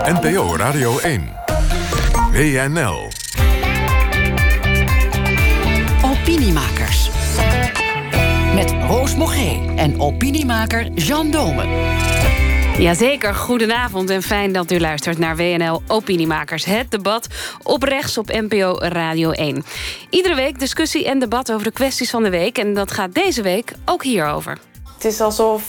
NPO Radio 1. WNL. Opiniemakers. Met Roos Moghé en opiniemaker Jean Dome. Jazeker, goedenavond en fijn dat u luistert naar WNL Opiniemakers. Het debat op rechts op NPO Radio 1. Iedere week discussie en debat over de kwesties van de week. En dat gaat deze week ook hierover. Het is alsof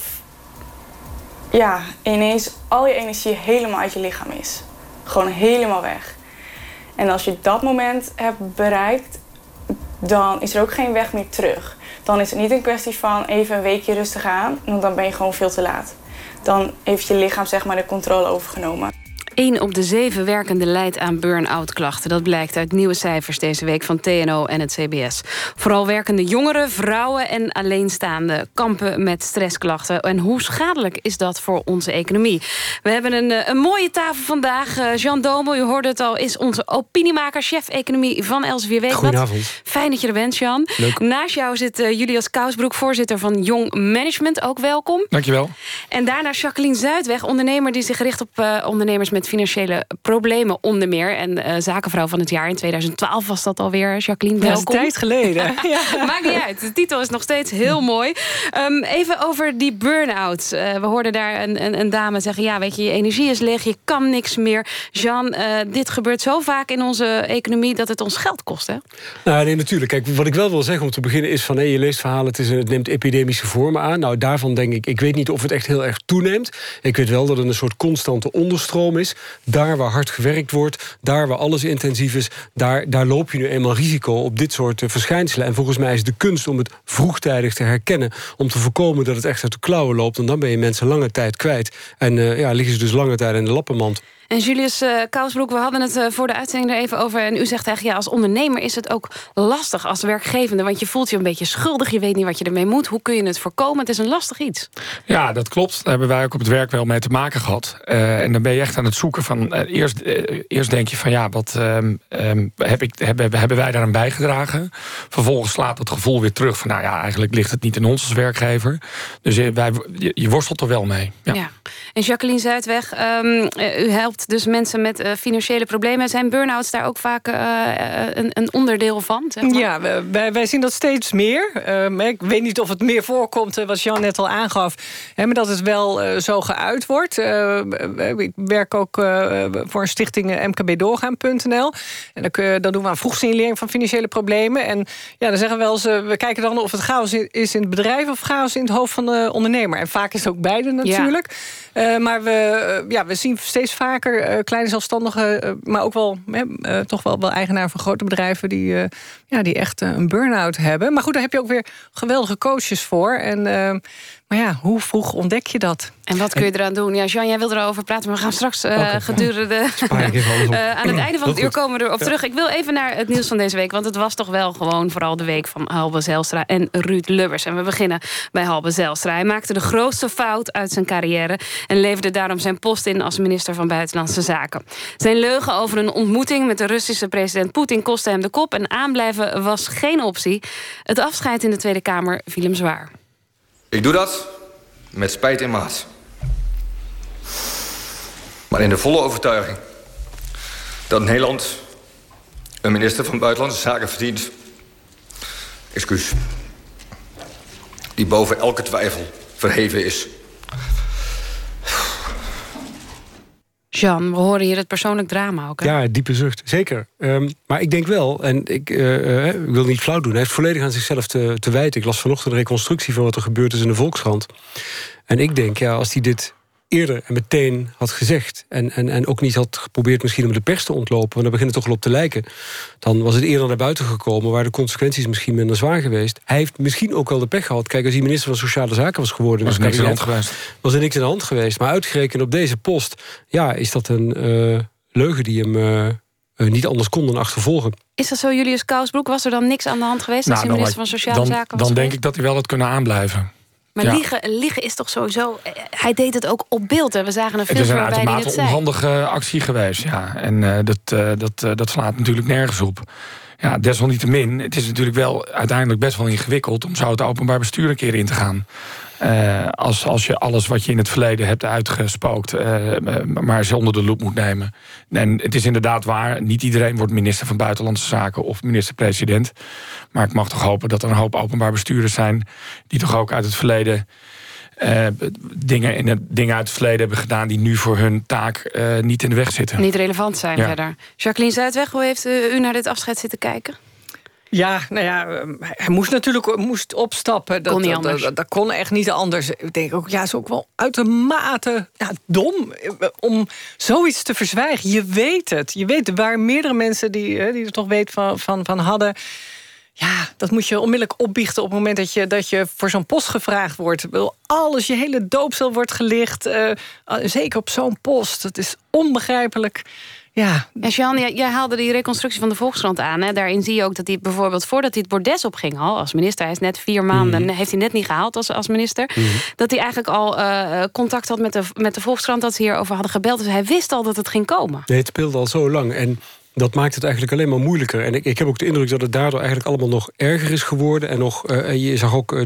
ineens al je energie helemaal uit je lichaam is. Gewoon helemaal weg. En als je dat moment hebt bereikt, dan is er ook geen weg meer terug. Dan is het niet een kwestie van even een weekje rustig aan, want dan ben je gewoon veel te laat. Dan heeft je lichaam de controle overgenomen. 1 op de 7 werkenden lijdt aan burn-out klachten. Dat blijkt uit nieuwe cijfers deze week van TNO en het CBS. Vooral werkende jongeren, vrouwen en alleenstaanden kampen met stressklachten. En hoe schadelijk is dat voor onze economie? We hebben een mooie tafel vandaag. Jean Dome, u hoorde het al, is onze opiniemaker, chef economie van Elsevier Weekblad. Goedenavond. Fijn dat je er bent, Jean. Leuk. Naast jou zit Julius Kousbroek, voorzitter van Young Management. Ook welkom. Dankjewel. En daarna Jacqueline Zuidweg, ondernemer die zich richt op ondernemers met financiële problemen onder meer. En zakenvrouw van het jaar in 2012 was dat alweer. Jacqueline, welkom. Dat is een tijd geleden. Ja. Maakt niet uit. De titel is nog steeds heel mooi. Even over die burn-out. We hoorden daar een dame zeggen, ja, weet je energie is leeg, je kan niks meer. Jean, dit gebeurt zo vaak in onze economie dat het ons geld kost, hè? Nou, nee, natuurlijk. Kijk, wat ik wel wil zeggen om te beginnen is van, je leest verhalen, het neemt epidemische vormen aan. Nou, daarvan denk ik weet niet of het echt heel erg toeneemt. Ik weet wel dat het een soort constante onderstroom is. Daar waar hard gewerkt wordt, daar waar alles intensief is, daar loop je nu eenmaal risico op dit soort verschijnselen. En volgens mij is de kunst om het vroegtijdig te herkennen, om te voorkomen dat het echt uit de klauwen loopt. En dan ben je mensen lange tijd kwijt. En liggen ze dus lange tijd in de lappenmand. En Julius Kousbroek, we hadden het voor de uitzending er even over. En u zegt eigenlijk, als ondernemer is het ook lastig als werkgevende. Want je voelt je een beetje schuldig, je weet niet wat je ermee moet. Hoe kun je het voorkomen? Het is een lastig iets. Ja, dat klopt. Daar hebben wij ook op het werk wel mee te maken gehad. En dan ben je echt aan het zoeken van... Eerst denk je van, wat hebben wij daaraan bijgedragen? Vervolgens slaat het gevoel weer terug van... eigenlijk ligt het niet in ons als werkgever. Dus je worstelt er wel mee. Ja. En Jacqueline Zuidweg, u helpt dus mensen met financiële problemen. Zijn burn-outs daar ook vaak een onderdeel van? Zeg maar? Ja, wij zien dat steeds meer. Ik weet niet of het meer voorkomt, wat Jean net al aangaf. Maar dat het wel zo geuit wordt. Ik werk ook voor een stichting mkbdoorgaan.nl. En dan doen we aan vroegsignalering van financiële problemen. En dan zeggen we wel eens, we kijken dan of het chaos is in het bedrijf of chaos in het hoofd van de ondernemer. En vaak is het ook beide natuurlijk. Ja. Maar we zien steeds vaker kleine zelfstandigen, maar ook wel toch wel eigenaar van grote bedrijven die echt een burn-out hebben. Maar goed, daar heb je ook weer geweldige coaches voor. En hoe vroeg ontdek je dat? En wat kun je eraan doen? Ja, Jean, jij wilde erover praten, maar we gaan straks gedurende... aan het einde van het uur komen we erop terug. Ik wil even naar het nieuws van deze week, want het was toch wel gewoon vooral de week van Halbe Zijlstra en Ruud Lubbers. En we beginnen bij Halbe Zijlstra. Hij maakte de grootste fout uit zijn carrière en leverde daarom zijn post in als minister van Buitenlandse Zaken. Zijn leugen over een ontmoeting met de Russische president Poetin kostte hem de kop en aanblijven was geen optie. Het afscheid in de Tweede Kamer viel hem zwaar. Ik doe dat met spijt in mijn hart. Maar in de volle overtuiging dat Nederland een minister van Buitenlandse Zaken verdient. Excuus. Die boven elke twijfel verheven is. Jean, we horen hier het persoonlijk drama ook. Hè? Ja, diepe zucht, zeker. Maar ik denk wel, en ik wil niet flauw doen, hij heeft volledig aan zichzelf te wijten. Ik las vanochtend de reconstructie van wat er gebeurd is in de Volkskrant. En ik denk, als hij dit eerder en meteen had gezegd en ook niet had geprobeerd misschien om de pers te ontlopen, want daar begint het toch wel op te lijken, dan was het eerder naar buiten gekomen, waar de consequenties misschien minder zwaar geweest. Hij heeft misschien ook wel de pech gehad. Kijk, als hij minister van Sociale Zaken was geworden, was er niks aan de hand geweest. Maar uitgerekend op deze post, is dat een leugen die hem niet anders kon dan achtervolgen. Is dat zo, Julius Kousbroek? Was er dan niks aan de hand geweest als hij minister van Sociale Zaken was? Dan denk ik dat hij wel had kunnen aanblijven. Maar liegen is toch sowieso... Hij deed het ook op beeld. En we zagen een filmpje waarbij hij het zei. Het is een uitermate onhandige actie geweest. Ja. En dat slaat natuurlijk nergens op. Ja, desalniettemin, het is natuurlijk wel uiteindelijk best wel ingewikkeld om zo het openbaar bestuur een keer in te gaan. Als je alles wat je in het verleden hebt uitgespookt, maar eens onder de loep moet nemen. En het is inderdaad waar, niet iedereen wordt minister van Buitenlandse Zaken of minister-president. Maar ik mag toch hopen dat er een hoop openbaar bestuurders zijn die toch ook uit het verleden dingen uit het verleden hebben gedaan die nu voor hun taak niet in de weg zitten. Niet relevant zijn verder. Jacqueline Zuidweg, hoe heeft u naar dit afscheid zitten kijken? Ja, nou ja, hij moest opstappen. Kon niet anders. Dat kon echt niet anders. Ik denk ook, ja, het is ook wel uitermate dom om zoiets te verzwijgen. Je weet het. Je weet, er waren meerdere mensen die er toch weet van hadden. Ja, dat moet je onmiddellijk opbiechten op het moment dat je voor zo'n post gevraagd wordt. Alles, je hele doopsel wordt gelicht. Zeker op zo'n post. Het is onbegrijpelijk. Ja, Jean, jij haalde die reconstructie van de Volkskrant aan. Hè? Daarin zie je ook dat hij bijvoorbeeld voordat hij het bordes opging al als minister, hij is net 4 maanden, heeft hij net niet gehaald als minister, dat hij eigenlijk al contact had met de Volkskrant, dat ze hierover hadden gebeld. Dus hij wist al dat het ging komen. Nee, het speelde al zo lang en dat maakt het eigenlijk alleen maar moeilijker. En ik heb ook de indruk dat het daardoor eigenlijk allemaal nog erger is geworden. En nog, je zag ook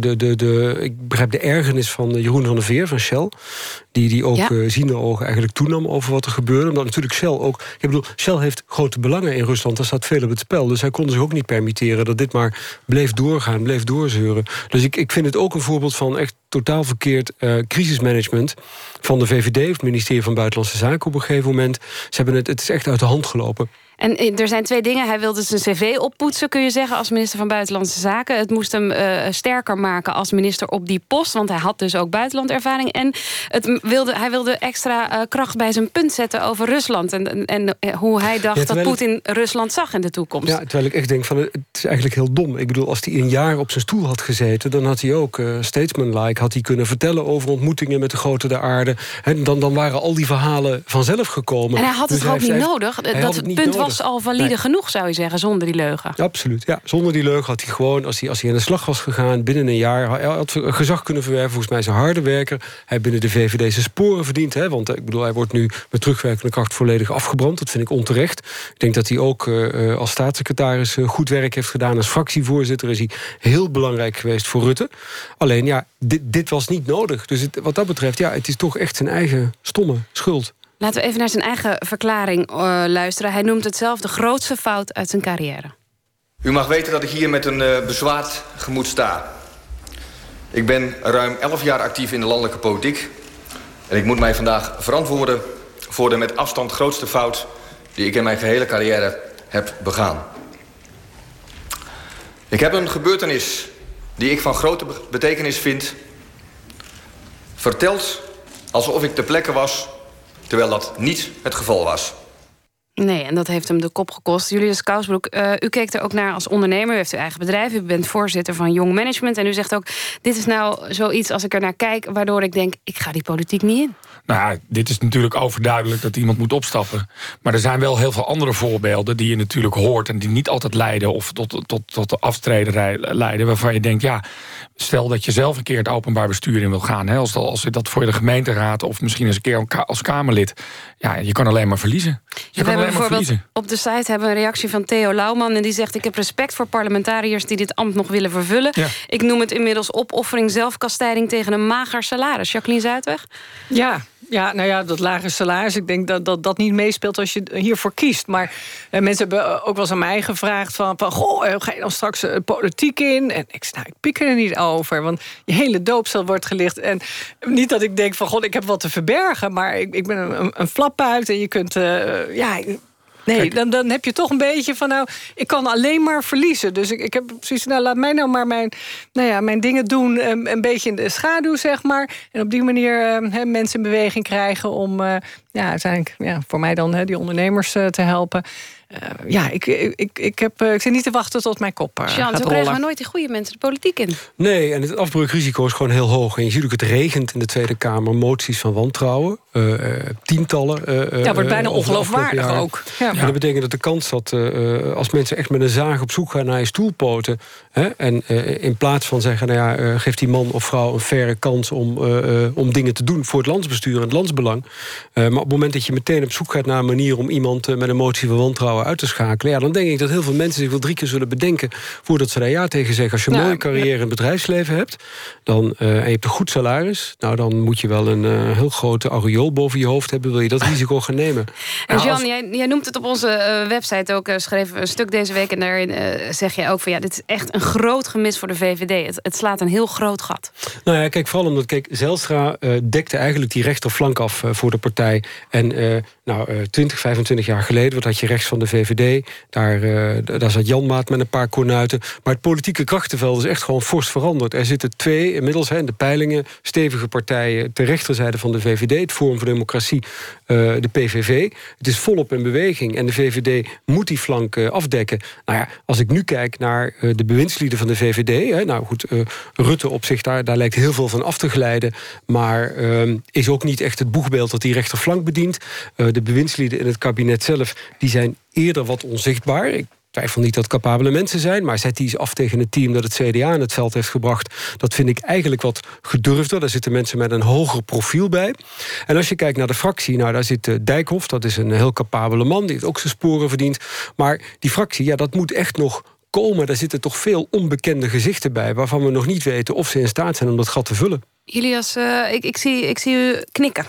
ik begrijp de ergernis van Jeroen van der Veer van Shell, die ook ziende ogen eigenlijk toenam over wat er gebeurde. Omdat natuurlijk Shell ook, ik bedoel, Shell heeft grote belangen in Rusland. Daar staat veel op het spel. Dus hij kon zich ook niet permitteren dat dit maar bleef doorgaan, bleef doorzeuren. Dus ik vind het ook een voorbeeld van echt totaal verkeerd crisismanagement van de VVD of het ministerie van Buitenlandse Zaken op een gegeven moment. Het is echt uit de hand gelopen. En er zijn 2 dingen. Hij wilde zijn cv oppoetsen, kun je zeggen, als minister van Buitenlandse Zaken. Het moest hem sterker maken als minister op die post, want hij had dus ook buitenlandervaring. En hij wilde extra kracht bij zijn punt zetten over Rusland. En hoe hij dacht dat Poetin Rusland zag in de toekomst. Ja, terwijl ik echt denk van het is eigenlijk heel dom. Ik bedoel, als hij een jaar op zijn stoel had gezeten, dan had hij ook statesman-like had hij kunnen vertellen over ontmoetingen met de grote der aarde. En dan waren al die verhalen vanzelf gekomen. En hij had het ook niet nodig. Dat punt was al valide genoeg, zou je zeggen, zonder die leugen. Ja, absoluut, ja. Zonder die leugen had hij gewoon, als hij aan de slag was gegaan, binnen een jaar, hij had gezag kunnen verwerven, volgens mij is een harde werker. Hij heeft binnen de VVD zijn sporen verdiend, hè, want ik bedoel, hij wordt nu met terugwerkende kracht volledig afgebrand. Dat vind ik onterecht. Ik denk dat hij ook als staatssecretaris goed werk heeft gedaan. Als fractievoorzitter is hij heel belangrijk geweest voor Rutte. Alleen, ja, dit was niet nodig. Dus wat dat betreft, ja, het is toch echt zijn eigen stomme schuld. Laten we even naar zijn eigen verklaring luisteren. Hij noemt het zelf de grootste fout uit zijn carrière. U mag weten dat ik hier met een bezwaard gemoed sta. Ik ben ruim 11 jaar actief in de landelijke politiek. En ik moet mij vandaag verantwoorden voor de met afstand grootste fout die ik in mijn gehele carrière heb begaan. Ik heb een gebeurtenis die ik van grote betekenis vind verteld alsof ik ter plekke was, terwijl dat niet het geval was. Nee, en dat heeft hem de kop gekost. Julius Kousbroek, u keek er ook naar als ondernemer. U heeft uw eigen bedrijf, u bent voorzitter van Young Management. En u zegt ook, dit is nou zoiets als ik er naar kijk, waardoor ik denk, ik ga die politiek niet in. Nou ja, dit is natuurlijk overduidelijk dat iemand moet opstappen. Maar er zijn wel heel veel andere voorbeelden die je natuurlijk hoort en die niet altijd leiden of tot de aftreden leiden, waarvan je denkt, ja, stel dat je zelf een keer het openbaar bestuur in wil gaan. Hè, als je dat voor de gemeenteraad of misschien eens een keer als Kamerlid. Ja, je kan alleen maar verliezen. Je kan alleen maar verliezen. Op de site hebben we een reactie van Theo Lauwman. En die zegt, ik heb respect voor parlementariërs die dit ambt nog willen vervullen. Ja. Ik noem het inmiddels opoffering, zelfkastijding tegen een mager salaris. Jacqueline Zuidweg? Ja, nou ja, dat lage salaris, ik denk dat niet meespeelt als je hiervoor kiest. Maar mensen hebben ook wel eens aan mij gevraagd van goh, ga je dan straks politiek in? En ik zei, ik pik er niet over, want je hele doopsel wordt gelicht. En niet dat ik denk van, god, ik heb wat te verbergen, maar ik ben een flappuit en je kunt, nee, dan heb je toch een beetje van, ik kan alleen maar verliezen. Dus ik heb precies, laat mij nou maar mijn dingen doen, een beetje in de schaduw, zeg maar. En op die manier mensen in beweging krijgen om, uiteindelijk, voor mij dan die ondernemers te helpen. Ik zit niet te wachten tot mijn kop gaat rollen. Zo krijgen we nooit die goede mensen de politiek in. Nee, en het afbreukrisico is gewoon heel hoog. En je ziet ook, het regent in de Tweede Kamer moties van wantrouwen. Tientallen. Wordt bijna ongeloofwaardig ook. Ja. En dat betekent dat de kans dat als mensen echt met een zaag op zoek gaan naar je stoelpoten, en in plaats van zeggen, geef die man of vrouw een faire kans om dingen te doen voor het landsbestuur en het landsbelang. Maar op het moment dat je meteen op zoek gaat naar een manier om iemand met een motie van wantrouwen wantrouwen uit te schakelen... ja, dan denk ik dat heel veel mensen zich wel 3 keer zullen bedenken... voordat ze daar ja tegen zeggen. Als je een mooie carrière in het bedrijfsleven hebt... en je hebt een goed salaris... nou, dan moet je wel een heel grote aureool boven je hoofd hebben... wil je dat risico gaan nemen. En Jan, jij noemt het op onze website ook... schreef een stuk deze week en daarin zeg je ook... van ja, dit is echt een groot gemis voor de VVD. Het slaat een heel groot gat. Nou ja, kijk, vooral omdat Zijlstra dekte eigenlijk die rechterflank af voor de partij. En 20, 25 jaar geleden, wat had je rechts van de VVD... Daar zat Janmaat met een paar kornuiten. Maar het politieke krachtenveld is echt gewoon fors veranderd. Er zitten 2 inmiddels in de peilingen stevige partijen... ter rechterzijde van de VVD, het Forum voor Democratie, de PVV. Het is volop in beweging en de VVD moet die flank afdekken. Nou ja, als ik nu kijk naar de bewindslieden van de VVD... Rutte op zich, daar lijkt heel veel van af te glijden... maar is ook niet echt het boegbeeld dat die rechterflank bedient. De bewindslieden in het kabinet zelf, die zijn eerder wat onzichtbaar. Ik twijfel niet dat capabele mensen zijn... maar zet die eens af tegen het team dat het CDA in het veld heeft gebracht. Dat vind ik eigenlijk wat gedurfder. Daar zitten mensen met een hoger profiel bij. En als je kijkt naar de fractie... daar zit Dijkhoff, dat is een heel capabele man... die heeft ook zijn sporen verdiend. Maar die fractie, dat moet echt nog komen. Daar zitten toch veel onbekende gezichten bij... waarvan we nog niet weten of ze in staat zijn om dat gat te vullen. Julius, ik zie u knikken.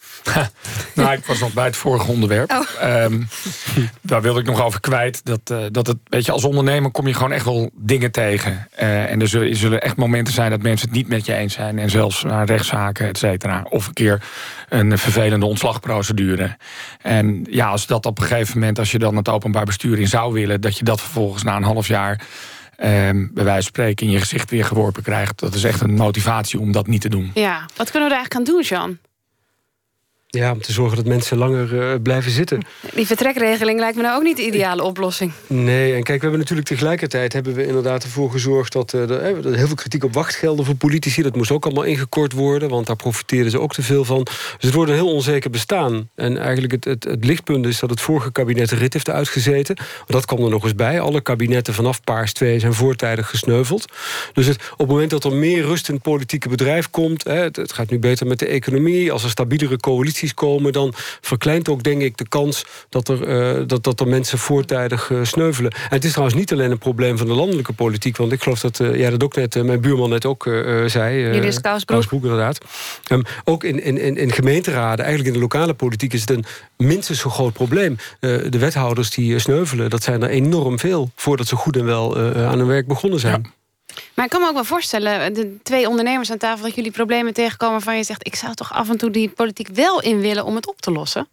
Ik was nog bij het vorige onderwerp. Daar wilde ik nog over kwijt. Dat het, weet je, als ondernemer kom je gewoon echt wel dingen tegen. En er zullen echt momenten zijn dat mensen het niet met je eens zijn. En zelfs rechtszaken, et cetera. Of een keer een vervelende ontslagprocedure. En ja, als dat op een gegeven moment... als je dan het openbaar bestuur in zou willen... dat je dat vervolgens na een half jaar... bij wijze van spreken in je gezicht weer geworpen krijgt. Dat is echt een motivatie om dat niet te doen. Ja, wat kunnen we er eigenlijk aan doen, Jean? Ja, om te zorgen dat mensen langer blijven zitten. Die vertrekregeling lijkt me nou ook niet de ideale oplossing. Nee, en kijk, we hebben natuurlijk tegelijkertijd... hebben we inderdaad ervoor gezorgd dat er heel veel kritiek op wachtgelden voor politici... dat moest ook allemaal ingekort worden, want daar profiteerden ze ook te veel van. Dus het wordt een heel onzeker bestaan. En eigenlijk het lichtpunt is dat het vorige kabinet Rutte heeft uitgezeten. Dat kwam er nog eens bij. Alle kabinetten vanaf Paars 2 zijn voortijdig gesneuveld. Dus op het moment dat er meer rust in het politieke bedrijf komt... het gaat nu beter met de economie, als er stabielere coalities komen... dan verkleint ook, denk ik, de kans dat er mensen voortijdig sneuvelen. En het is trouwens niet alleen een probleem van de landelijke politiek... want ik geloof dat jij dat ook net, mijn buurman net ook zei... Julius Kousbroek, inderdaad. Ook in gemeenteraden, eigenlijk in de lokale politiek... is het een minstens zo groot probleem. De wethouders die sneuvelen, dat zijn er enorm veel... voordat ze goed en wel aan hun werk begonnen zijn. Ja. Maar ik kan me ook wel voorstellen, de 2 ondernemers aan tafel... dat jullie problemen tegenkomen waarvan je zegt... ik zou toch af en toe die politiek wel in willen om het op te lossen?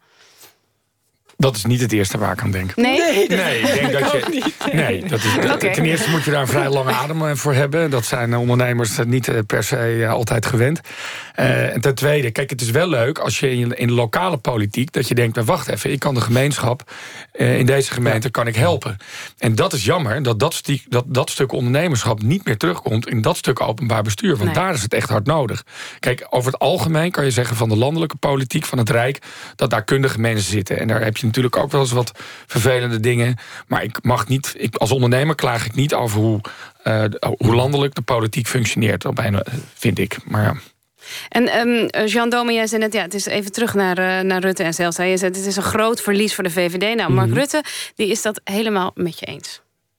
Dat is niet het eerste waar ik aan denk. Nee, ik denk dat je. Nee, dat is, okay. Ten eerste moet je daar een vrij lange adem voor hebben. Dat zijn ondernemers niet per se altijd gewend. En ten tweede, kijk, het is wel leuk als je in de lokale politiek... dat je denkt, wacht even, ik kan de gemeenschap... in deze gemeente kan ik helpen. En dat is jammer dat stuk ondernemerschap niet meer terugkomt... in dat stuk openbaar bestuur. Want daar is het echt hard nodig. Kijk, over het algemeen kan je zeggen van de landelijke politiek... van het Rijk, dat daar kundige mensen zitten. En daar heb je natuurlijk ook wel eens wat vervelende dingen. Maar als ondernemer klaag ik niet over hoe landelijk de politiek functioneert. Vind ik, maar ja. En Jean Dome, jij zei net, het is even terug naar Rutte en Zijlstra. Je zei, het is een groot verlies voor de VVD. Nou, Mark Rutte, die is dat helemaal met je eens.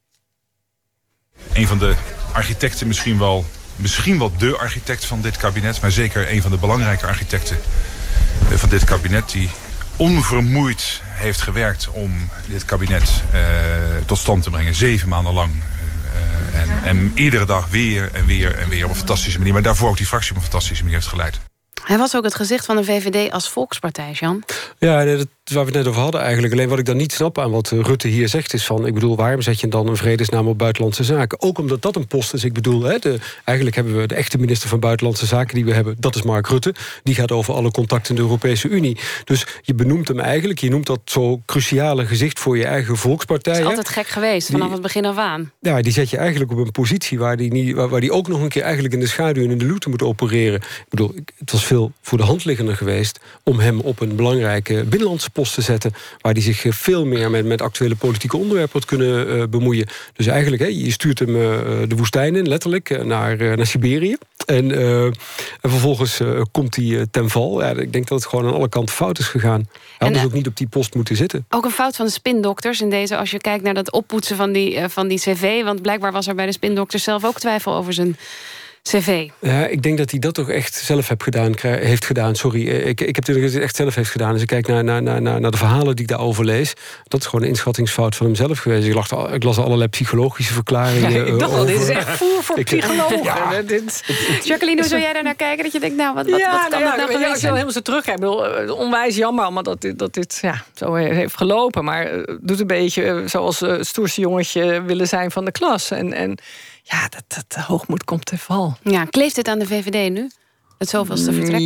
Een van de architecten, misschien wel de architect van dit kabinet... maar zeker een van de belangrijke architecten van dit kabinet... die onvermoeid heeft gewerkt om dit kabinet tot stand te brengen. 7 maanden lang. En iedere dag weer en weer en weer op een fantastische manier. Maar daarvoor ook die fractie op een fantastische manier heeft geleid. Hij was ook het gezicht van de VVD als volkspartij, Jean. Ja, dat waar we het net over hadden eigenlijk. Alleen wat ik dan niet snap aan wat Rutte hier zegt is van... ik bedoel, waarom zet je dan een vredesnaam op buitenlandse zaken? Ook omdat dat een post is. Ik bedoel, eigenlijk hebben we de echte minister van Buitenlandse Zaken die we hebben. Dat is Mark Rutte. Die gaat over alle contacten in de Europese Unie. Dus je benoemt hem eigenlijk. Je noemt dat zo cruciale gezicht voor je eigen volkspartij. Dat is altijd gek geweest, vanaf het begin af aan. Ja, die zet je eigenlijk op een positie waar die ook nog een keer eigenlijk in de schaduw en in de luwte moet opereren. Ik bedoel, het was veel voor de hand liggender geweest om hem op een belangrijke binnenlandse ministersposten zetten, waar hij zich veel meer met actuele politieke onderwerpen had kunnen bemoeien. Dus eigenlijk, je stuurt hem de woestijn in, letterlijk, naar Siberië. En vervolgens komt hij ten val. Ja, ik denk dat het gewoon aan alle kanten fout is gegaan. Hij had dus ook niet op die post moeten zitten. Ook een fout van de spindokters in deze, als je kijkt naar dat oppoetsen van die cv. Want blijkbaar was er bij de spindokters zelf ook twijfel over zijn cv. Ja, ik denk dat hij dat toch echt zelf heeft gedaan. Sorry, ik heb het echt zelf heeft gedaan. Als ik kijk naar de verhalen die ik daarover lees, dat is gewoon een inschattingsfout van hemzelf geweest. Ik las allerlei psychologische verklaringen. Ja, ik dacht al, dit is echt voer voor psychologen. Jacqueline, hoe zou jij daar naar kijken? Dat je denkt, wat kan dat nou geweest zijn? Ik wil helemaal zo terug. Ik bedoel, onwijs jammer allemaal dat dit zo heeft gelopen. Maar doet een beetje zoals het stoerste jongetje willen zijn van de klas. En ja, dat hoogmoed komt te val. Ja, kleeft dit aan de VVD nu? Het zoveelste vertrek?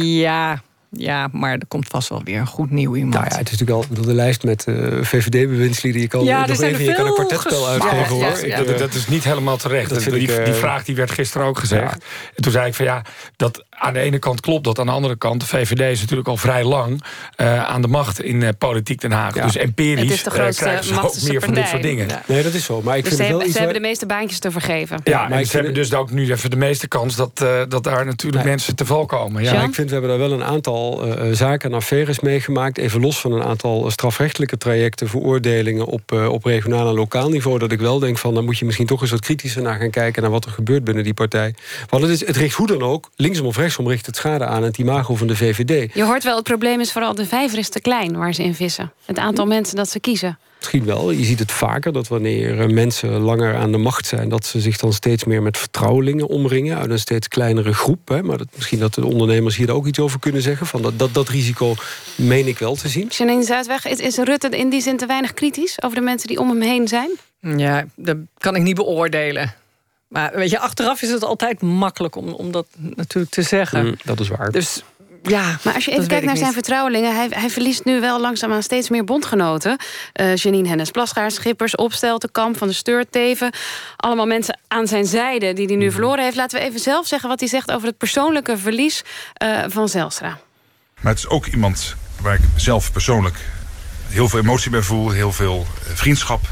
Ja, maar er komt vast wel weer een goed nieuw iemand. Nou ja, het is natuurlijk al de lijst met VVD-bewindslieden. Je kan nog even je kan een kwartetspel uitgeven, hoor. Dat is niet helemaal terecht. Die vraag die werd gisteren ook gezegd. Ja. En toen zei ik van dat aan de ene kant klopt dat. Aan de andere kant, de VVD is natuurlijk al vrij lang aan de macht in politiek Den Haag. Ja. Dus empirisch krijgen ze ook meer van dit soort dingen. Ja. Nee, dat is zo. Maar ik vind ze hebben de meeste baantjes te vergeven. Ja, maar ze hebben dus ook nu even de meeste kans dat daar natuurlijk mensen te val komen. Ja, ik vind, we hebben daar wel een aantal zaken en affaires meegemaakt. Even los van een aantal strafrechtelijke trajecten, veroordelingen op regionaal en lokaal niveau. Dat ik wel denk van, dan moet je misschien toch eens wat kritischer naar gaan kijken naar wat er gebeurt binnen die partij. Want het richt hoe dan ook, linksom of rechtsom, richt het schade aan het imago van de VVD. Je hoort wel, het probleem is vooral de vijver is te klein waar ze in vissen. Het aantal mensen dat ze kiezen. Misschien wel. Je ziet het vaker dat wanneer mensen langer aan de macht zijn, dat ze zich dan steeds meer met vertrouwelingen omringen uit een steeds kleinere groep. Hè. Maar misschien dat de ondernemers hier ook iets over kunnen zeggen. Van dat risico meen ik wel te zien. Janine Zuidweg, is Rutte in die zin te weinig kritisch over de mensen die om hem heen zijn? Ja, dat kan ik niet beoordelen. Maar weet je, achteraf is het altijd makkelijk om dat natuurlijk te zeggen. Dat is waar. Dus ja, maar als je even kijkt naar zijn vertrouwelingen, hij verliest nu wel langzaamaan steeds meer bondgenoten. Janine Hennis-Plasgaard, Schippers, Opstelten, Kamp, Van der Steur, Teven. Allemaal mensen aan zijn zijde die hij nu verloren heeft. Laten we even zelf zeggen wat hij zegt over het persoonlijke verlies van Zijlstra. Maar het is ook iemand waar ik zelf persoonlijk heel veel emotie bij voel, heel veel vriendschap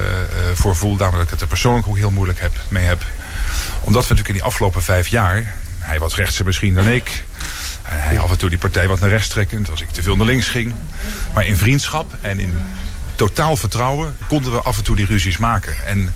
voor voel. Daarom dat ik het er persoonlijk ook heel moeilijk mee heb. Omdat we natuurlijk in die afgelopen 5 jaar, hij was rechtser misschien dan ik. Hij af en toe die partij wat naar rechts trekkend, als ik te veel naar links ging. Maar in vriendschap en in totaal vertrouwen konden we af en toe die ruzies maken.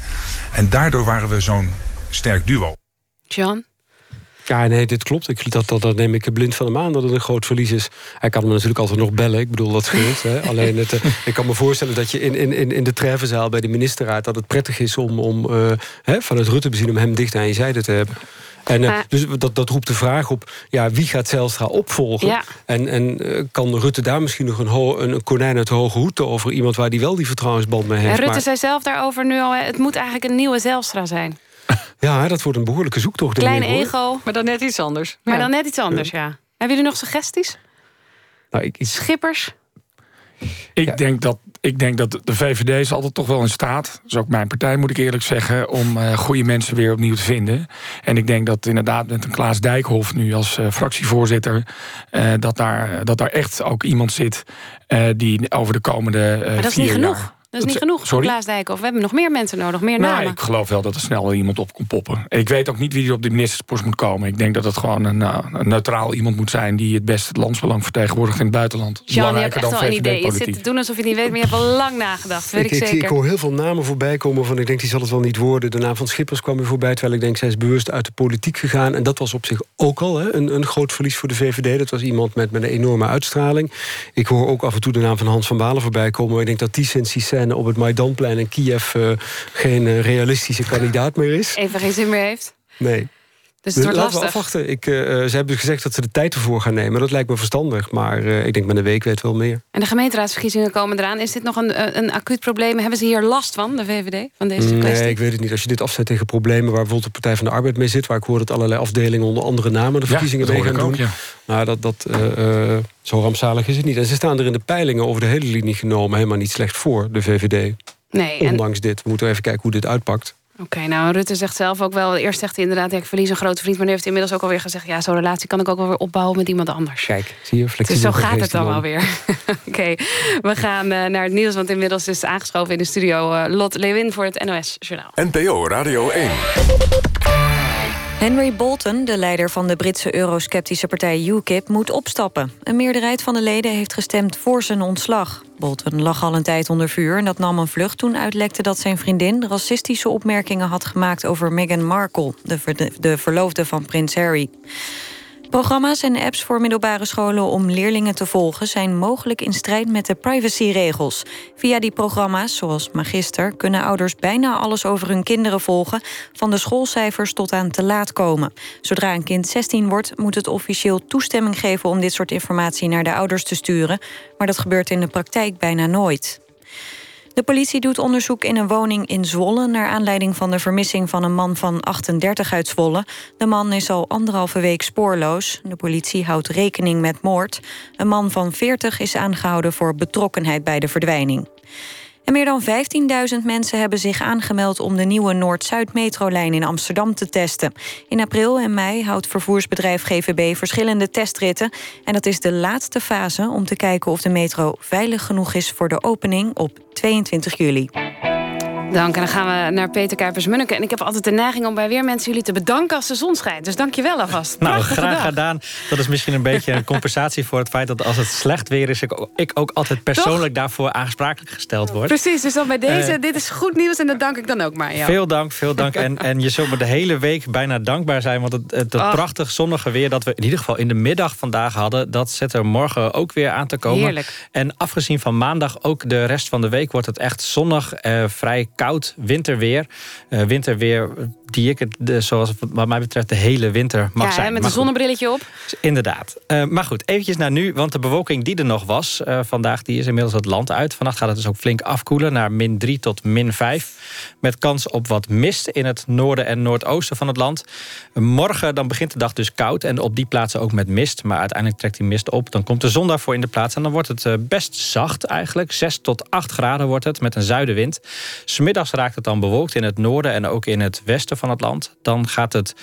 En daardoor waren we zo'n sterk duo. John? Ja, nee, dit klopt. Dat neem ik blind van hem aan dat het een groot verlies is. Hij kan me natuurlijk altijd nog bellen. Ik bedoel, dat scheelt. Hè. Alleen, ik kan me voorstellen dat je in de treffenzaal bij de ministerraad, dat het prettig is om vanuit Rutte bezien om hem dicht aan je zijde te hebben. En dus dat roept de vraag op, wie gaat Zijlstra opvolgen? Ja. En kan Rutte daar misschien nog een konijn uit de hoge hoed over iemand waar die wel die vertrouwensband mee heeft? En Rutte zei zelf daarover nu al, het moet eigenlijk een nieuwe Zijlstra zijn. Ja, dat wordt een behoorlijke zoektocht. Kleine ego. Maar dan net iets anders. Maar dan net iets anders, ja. Hebben jullie nog suggesties? Nou, Schippers? Ik denk dat de VVD is altijd toch wel in staat, dat is ook mijn partij moet ik eerlijk zeggen, om goede mensen weer opnieuw te vinden. En ik denk dat inderdaad met een Klaas Dijkhoff nu als fractievoorzitter, dat daar echt ook iemand zit die over de komende 4 jaar... Maar dat is niet genoeg. Dat is niet genoeg voor Klaas Dijkhoff. We hebben nog meer mensen nodig, meer namen. Ik geloof wel dat er snel wel iemand op kon poppen. Ik weet ook niet wie er op de ministerspost moet komen. Ik denk dat het gewoon een neutraal iemand moet zijn die het best het landsbelang vertegenwoordigt in het buitenland. Jean, je hebt echt wel een idee. Je zit te doen alsof je het niet weet, maar je hebt al lang nagedacht. Weet ik zeker. Ik hoor heel veel namen voorbij komen van ik denk die zal het wel niet worden. De naam van Schippers kwam weer voorbij, terwijl ik denk zij is bewust uit de politiek gegaan. En dat was op zich ook al een groot verlies voor de VVD. Dat was iemand met een enorme uitstraling. Ik hoor ook af en toe de naam van Hans van Balen voorbij komen. Maar ik denk dat die sinds die scène op het Maidanplein in Kiev geen realistische kandidaat meer is. Even geen zin meer heeft? Nee. Dus het wordt laten lastig. we afwachten. Ze hebben dus gezegd dat ze de tijd ervoor gaan nemen. Dat lijkt me verstandig, maar ik denk met een week weet wel meer. En de gemeenteraadsverkiezingen komen eraan. Is dit nog een acuut probleem? Hebben ze hier last van, de VVD, van deze kwestie? Nee, ik weet het niet. Als je dit afzet tegen problemen waar bijvoorbeeld de Partij van de Arbeid mee zit, waar ik hoor dat allerlei afdelingen onder andere namen de verkiezingen mee gaan doen. Ook, ja. Nou, zo rampzalig is het niet. En ze staan er in de peilingen over de hele linie genomen helemaal niet slecht voor, de VVD. Nee, ondanks dit. We moeten even kijken hoe dit uitpakt. Oké, nou, Rutte zegt zelf ook wel... Eerst zegt hij inderdaad, ik verlies een grote vriend... maar nu heeft hij inmiddels ook alweer gezegd... ja, zo'n relatie kan ik ook wel weer opbouwen met iemand anders. Kijk, zie je, flexibel. Dus zo gaat het dan alweer. Oké, we gaan naar het nieuws... want inmiddels is aangeschoven in de studio... Lot Lewin voor het NOS-journaal. NPO Radio 1. Henry Bolton, de leider van de Britse eurosceptische partij UKIP, moet opstappen. Een meerderheid van de leden heeft gestemd voor zijn ontslag. Bolton lag al een tijd onder vuur en dat nam een vlucht toen uitlekte dat zijn vriendin racistische opmerkingen had gemaakt over Meghan Markle, de verloofde van prins Harry. Programma's en apps voor middelbare scholen om leerlingen te volgen zijn mogelijk in strijd met de privacyregels. Via die programma's, zoals Magister, kunnen ouders bijna alles over hun kinderen volgen, van de schoolcijfers tot aan te laat komen. Zodra een kind 16 wordt, moet het officieel toestemming geven om dit soort informatie naar de ouders te sturen, maar dat gebeurt in de praktijk bijna nooit. De politie doet onderzoek in een woning in Zwolle naar aanleiding van de vermissing van een man van 38 uit Zwolle. De man is al 1,5 week spoorloos. De politie houdt rekening met moord. Een man van 40 is aangehouden voor betrokkenheid bij de verdwijning. En meer dan 15.000 mensen hebben zich aangemeld om de nieuwe Noord-Zuid-metrolijn in Amsterdam te testen. In april en mei houdt vervoersbedrijf GVB verschillende testritten. En dat is de laatste fase om te kijken of de metro veilig genoeg is voor de opening op 22 juli. Dank. En dan gaan we naar Peter Kuipers-Munneke. En ik heb altijd de neiging om bij weer mensen jullie te bedanken als de zon schijnt. Dus dank je wel alvast. Nou, graag gedaan. Dat is misschien een beetje een compensatie voor het feit dat als het slecht weer is, ik ook altijd persoonlijk daarvoor aansprakelijk gesteld word. Precies, dus dan bij deze, dit is goed nieuws en dat dank ik dan ook maar. Ja. Veel dank. En je zult me de hele week bijna dankbaar zijn, want het prachtig zonnige weer dat we in ieder geval in de middag vandaag hadden, dat zit er morgen ook weer aan te komen. Heerlijk. En afgezien van maandag, ook de rest van de week wordt het echt zonnig, vrij koud winterweer. Winterweer die ik zoals wat mij betreft de hele winter mag zijn. Ja, met een zonnebrilletje op. Inderdaad. Maar goed, eventjes naar nu, want de bewolking die er nog was vandaag, die is inmiddels het land uit. Vannacht gaat het dus ook flink afkoelen naar -3 tot -5. Met kans op wat mist in het noorden en noordoosten van het land. Morgen dan begint de dag dus koud en op die plaatsen ook met mist. Maar uiteindelijk trekt die mist op. Dan komt de zon daarvoor in de plaats en dan wordt het best zacht eigenlijk. 6 tot 8 graden wordt het met een zuidenwind. 's Middags raakt het dan bewolkt in het noorden en ook in het westen van het land. Dan gaat het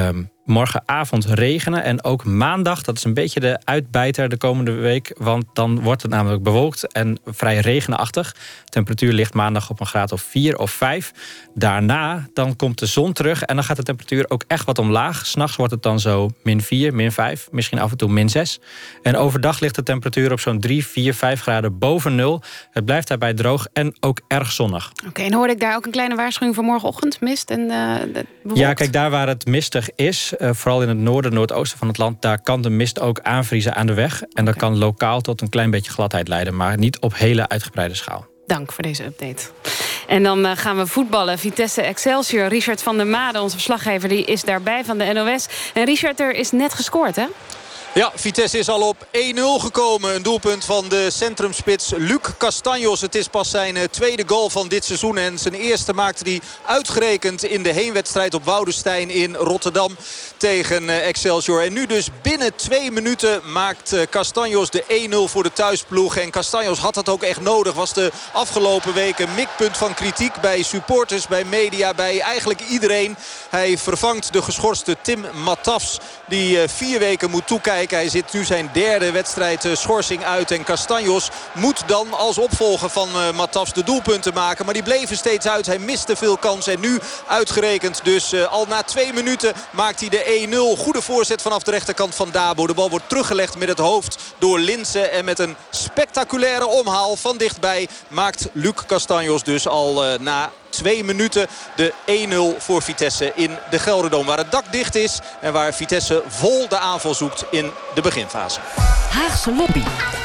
morgenavond regenen en ook maandag, dat is een beetje de uitbijter de komende week, want dan wordt het namelijk bewolkt en vrij regenachtig. Temperatuur ligt maandag op een graad of 4 of 5. Daarna dan komt de zon terug en dan gaat de temperatuur ook echt wat omlaag. 's Nachts wordt het dan zo -4, -5, misschien af en toe -6. En overdag ligt de temperatuur op zo'n 3, 4, 5 graden boven nul. Het blijft daarbij droog en ook erg zonnig. Oké, en hoorde ik daar ook een kleine waarschuwing voor morgenochtend? Mist en bewolkt? Ja, kijk, daar waar het mistig is, vooral in het noorden, noordoosten van het land, daar kan de mist ook aanvriezen aan de weg. En dat kan lokaal tot een klein beetje gladheid leiden, maar niet op hele uitgebreide schaal. Dank voor deze update. En dan gaan we voetballen. Vitesse Excelsior. Richard van der Made, onze verslaggever, die is daarbij van de NOS. En Richard, er is net gescoord, hè? Ja, Vitesse is al op 1-0 gekomen. Een doelpunt van de centrumspits Luc Castanjos. Het is pas zijn tweede goal van dit seizoen. En zijn eerste maakte hij uitgerekend in de heenwedstrijd op Woudenstein in Rotterdam tegen Excelsior. En nu dus binnen 2 minuten maakt Castanjos de 1-0 voor de thuisploeg. En Castanjos had dat ook echt nodig. Was de afgelopen weken een mikpunt van kritiek bij supporters, bij media, bij eigenlijk iedereen. Hij vervangt de geschorste Tim Matafs, die 4 weken moet toekijken. Hij zit nu zijn derde wedstrijd schorsing uit. En Castanjos moet dan als opvolger van Matafs de doelpunten maken. Maar die bleven steeds uit. Hij miste veel kansen. En nu uitgerekend dus al na 2 minuten maakt hij de 1-0. Goede voorzet vanaf de rechterkant van Dabo. De bal wordt teruggelegd met het hoofd door Linssen. En met een spectaculaire omhaal van dichtbij maakt Luc Castanjos dus al na 2 minuten de 1-0 voor Vitesse in de Gelderdoom. Waar het dak dicht is en waar Vitesse vol de aanval zoekt in de beginfase. Haagse Lobby.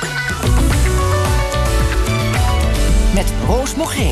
Met Roos Mogé.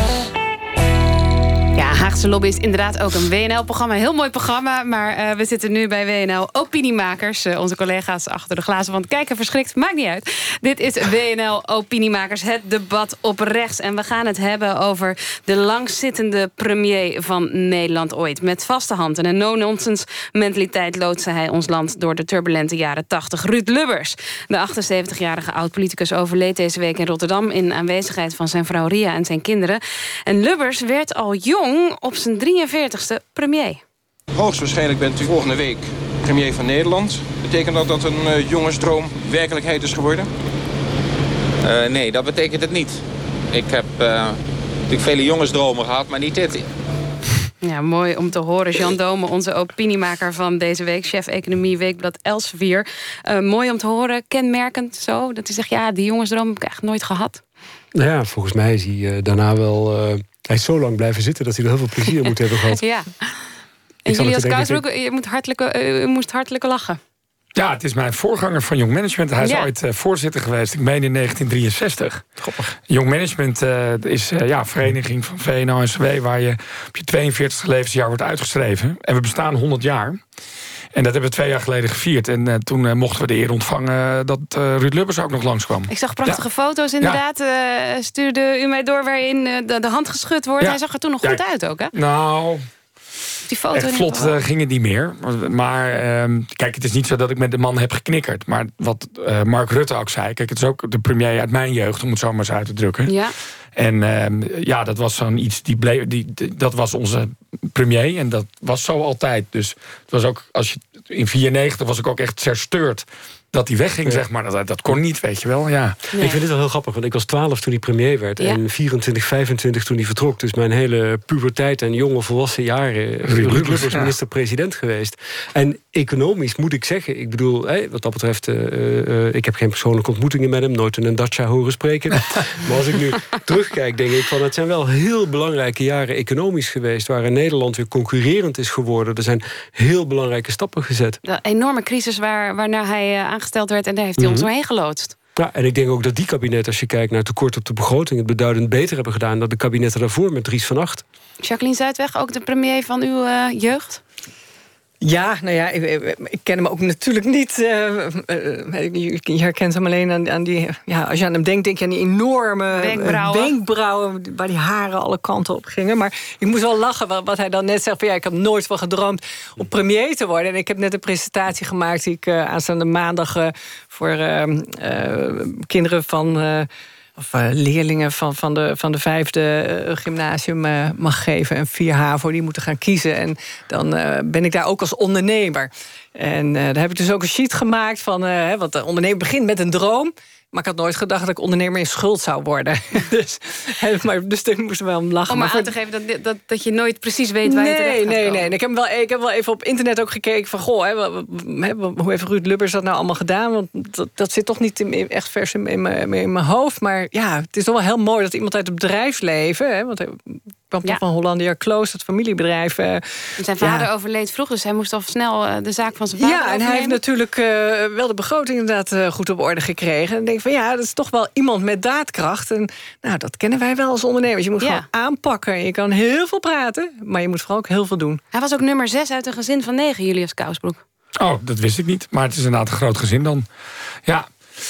Ja, Haagse Lobby is inderdaad ook een WNL-programma. Heel mooi programma, maar we zitten nu bij WNL Opiniemakers. Onze collega's achter de glazen wand kijken verschrikt, maakt niet uit. Dit is WNL Opiniemakers, het debat op rechts. En we gaan het hebben over de langzittende premier van Nederland ooit. Met vaste hand en een no-nonsense mentaliteit loodste hij ons land door de turbulente jaren 80. Ruud Lubbers, de 78-jarige oud-politicus, overleed deze week in Rotterdam in aanwezigheid van zijn vrouw Ria en zijn kinderen. En Lubbers werd al jong jong op zijn 43ste premier. Hoogstwaarschijnlijk bent u volgende week premier van Nederland. Betekent dat een jongensdroom werkelijkheid is geworden? Nee, dat betekent het niet. Ik heb natuurlijk vele jongensdromen gehad, maar niet dit. Ja, mooi om te horen. Jean Dome, onze opiniemaker van deze week. Chef Economie, Weekblad Elsevier. Mooi om te horen, kenmerkend zo. Dat hij zegt, ja, die jongensdroom heb ik eigenlijk nooit gehad. Nou ja, volgens mij is hij daarna wel... hij is zo lang blijven zitten dat hij er heel veel plezier moet hebben gehad. Ja. En jullie als Kousbroek, u moest hartelijk lachen. Ja, het is mijn voorganger van Jong Management. Hij is ooit voorzitter geweest, ik meen in 1963. Grappig. Jong Management is een vereniging van VNO-NCW... waar je op je 42e levensjaar wordt uitgeschreven. En we bestaan 100 jaar. En dat hebben we 2 jaar geleden gevierd. En toen mochten we de eer ontvangen dat Ruud Lubbers ook nog langskwam. Ik zag prachtige foto's inderdaad. Stuurde u mij door waarin de hand geschud wordt. Ja. Hij zag er toen nog goed uit ook, hè? Nou... Die foto echt vlot ging het niet meer. Maar kijk, het is niet zo dat ik met de man heb geknikkerd. Maar wat Mark Rutte ook zei... Kijk, het is ook de premier uit mijn jeugd, om het zo maar eens uit te drukken. Ja. En dat was zo'n iets, dat was onze premier. En dat was zo altijd. Dus het was ook, in 1994 was ik ook echt versteurd... dat hij wegging, zeg maar. Dat kon niet, weet je wel. Ja. Nee. Ik vind het wel heel grappig, want ik was 12 toen hij premier werd... en 24, 25 toen hij vertrok. Dus mijn hele puberteit en jonge volwassen jaren... Ruud Lubbers minister-president geweest. En economisch moet ik zeggen... ik bedoel, wat dat betreft... ik heb geen persoonlijke ontmoetingen met hem... nooit in een dacha horen spreken. Maar als ik nu terugkijk, denk ik van... het zijn wel heel belangrijke jaren economisch geweest... waar Nederland weer concurrerend is geworden. Er zijn heel belangrijke stappen gezet. De enorme crisis waarna hij aangesteld werd... en daar heeft hij ons doorheen geloodst. Ja, en ik denk ook dat die kabinet, als je kijkt naar het tekort op de begroting... het beduidend beter hebben gedaan dan de kabinetten daarvoor met Dries van Agt. Jacqueline Zuidweg, ook de premier van uw jeugd? Ja, nou ja, ik ken hem ook natuurlijk niet. Je herkent hem alleen aan die... Ja, als je aan hem denkt, denk je aan die enorme wenkbrauwen... waar die haren alle kanten op gingen. Maar ik moest wel lachen wat hij dan net zegt... van, ik heb nooit van gedroomd om premier te worden. En ik heb net een presentatie gemaakt... die ik aanstaande maandag voor kinderen van... of leerlingen van de 5e gymnasium mag geven... en 4 HAVO, die moeten gaan kiezen. En dan ben ik daar ook als ondernemer. En daar heb ik dus ook een sheet gemaakt van... want de ondernemer begint met een droom... maar ik had nooit gedacht dat ik ondernemer in schuld zou worden. dus daar moesten we om lachen. Om maar aan te geven dat je nooit precies weet waar je terecht gaat komen. Nee. Ik heb wel even op internet ook gekeken van... hoe heeft Ruud Lubbers dat nou allemaal gedaan? Want dat zit toch niet echt vers in mijn hoofd. Maar ja, het is toch wel heel mooi dat iemand uit het bedrijfsleven... want hij kwam toch van Hollandia Close, dat familiebedrijf. Zijn vader overleed vroeg, dus hij moest al snel de zaak van zijn vader overnemen. Ja, en hij heeft natuurlijk wel de begroting inderdaad goed op orde gekregen. En ik denk van dat is toch wel iemand met daadkracht. En dat kennen wij wel als ondernemers. Je moet gewoon aanpakken. Je kan heel veel praten, maar je moet vooral ook heel veel doen. Hij was ook nummer 6 uit een gezin van 9, Julius Kousbroek. Oh, dat wist ik niet. Maar het is inderdaad een groot gezin dan. Ja.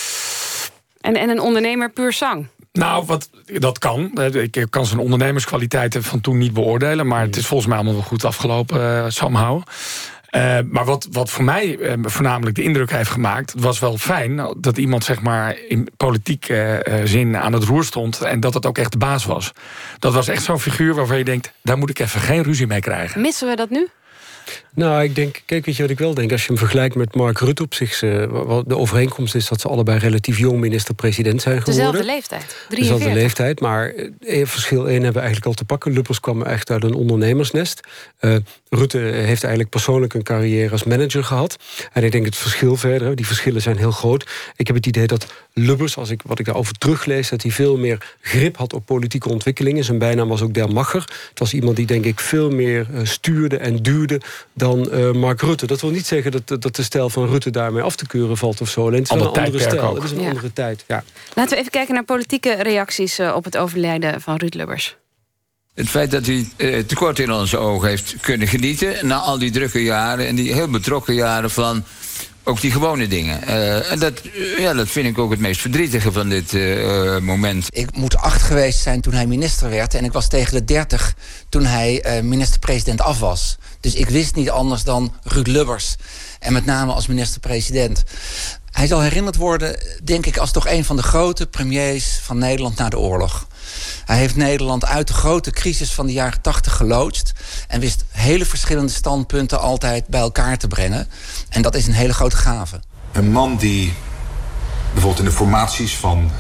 En een ondernemer puur sang. Nou, dat kan. Ik kan zijn ondernemerskwaliteiten van toen niet beoordelen. Maar het is volgens mij allemaal wel goed afgelopen, somehow. Maar wat voor mij voornamelijk de indruk heeft gemaakt... was wel fijn dat iemand zeg maar in politiek zin aan het roer stond... en dat het ook echt de baas was. Dat was echt zo'n figuur waarvan je denkt... daar moet ik even geen ruzie mee krijgen. Missen we dat nu? Nou, ik denk, kijk, weet je wat ik wel denk? Als je hem vergelijkt met Mark Rutte op zich... de overeenkomst is dat ze allebei relatief jong minister-president zijn geworden. Dezelfde leeftijd, 43. Dezelfde leeftijd, maar verschil 1 hebben we eigenlijk al te pakken. Lubbers kwam echt uit een ondernemersnest. Rutte heeft eigenlijk persoonlijk een carrière als manager gehad. En ik denk het verschil verder, die verschillen zijn heel groot. Ik heb het idee dat Lubbers, wat ik daarover teruglees... dat hij veel meer grip had op politieke ontwikkelingen. Zijn bijnaam was ook Der Macher. Het was iemand die denk ik veel meer stuurde en duwde... dan Mark Rutte. Dat wil niet zeggen dat de stijl van Rutte daarmee af te keuren valt of zo. Alleen het is wel een andere stijl. Het is een andere tijd. Ja. Laten we even kijken naar politieke reacties op het overlijden van Ruud Lubbers. Het feit dat hij tekort in onze ogen heeft kunnen genieten... na al die drukke jaren en die heel betrokken jaren van... ook die gewone dingen. En dat vind ik ook het meest verdrietige van dit moment. Ik moet 8 geweest zijn toen hij minister werd... en ik was tegen de 30 toen hij minister-president af was. Dus ik wist niet anders dan Ruud Lubbers. En met name als minister-president. Hij zal herinnerd worden, denk ik, als toch een van de grote premiers van Nederland na de oorlog. Hij heeft Nederland uit de grote crisis van de jaren 80 geloodst en wist hele verschillende standpunten altijd bij elkaar te brengen. En dat is een hele grote gave. Een man die bijvoorbeeld in de formaties van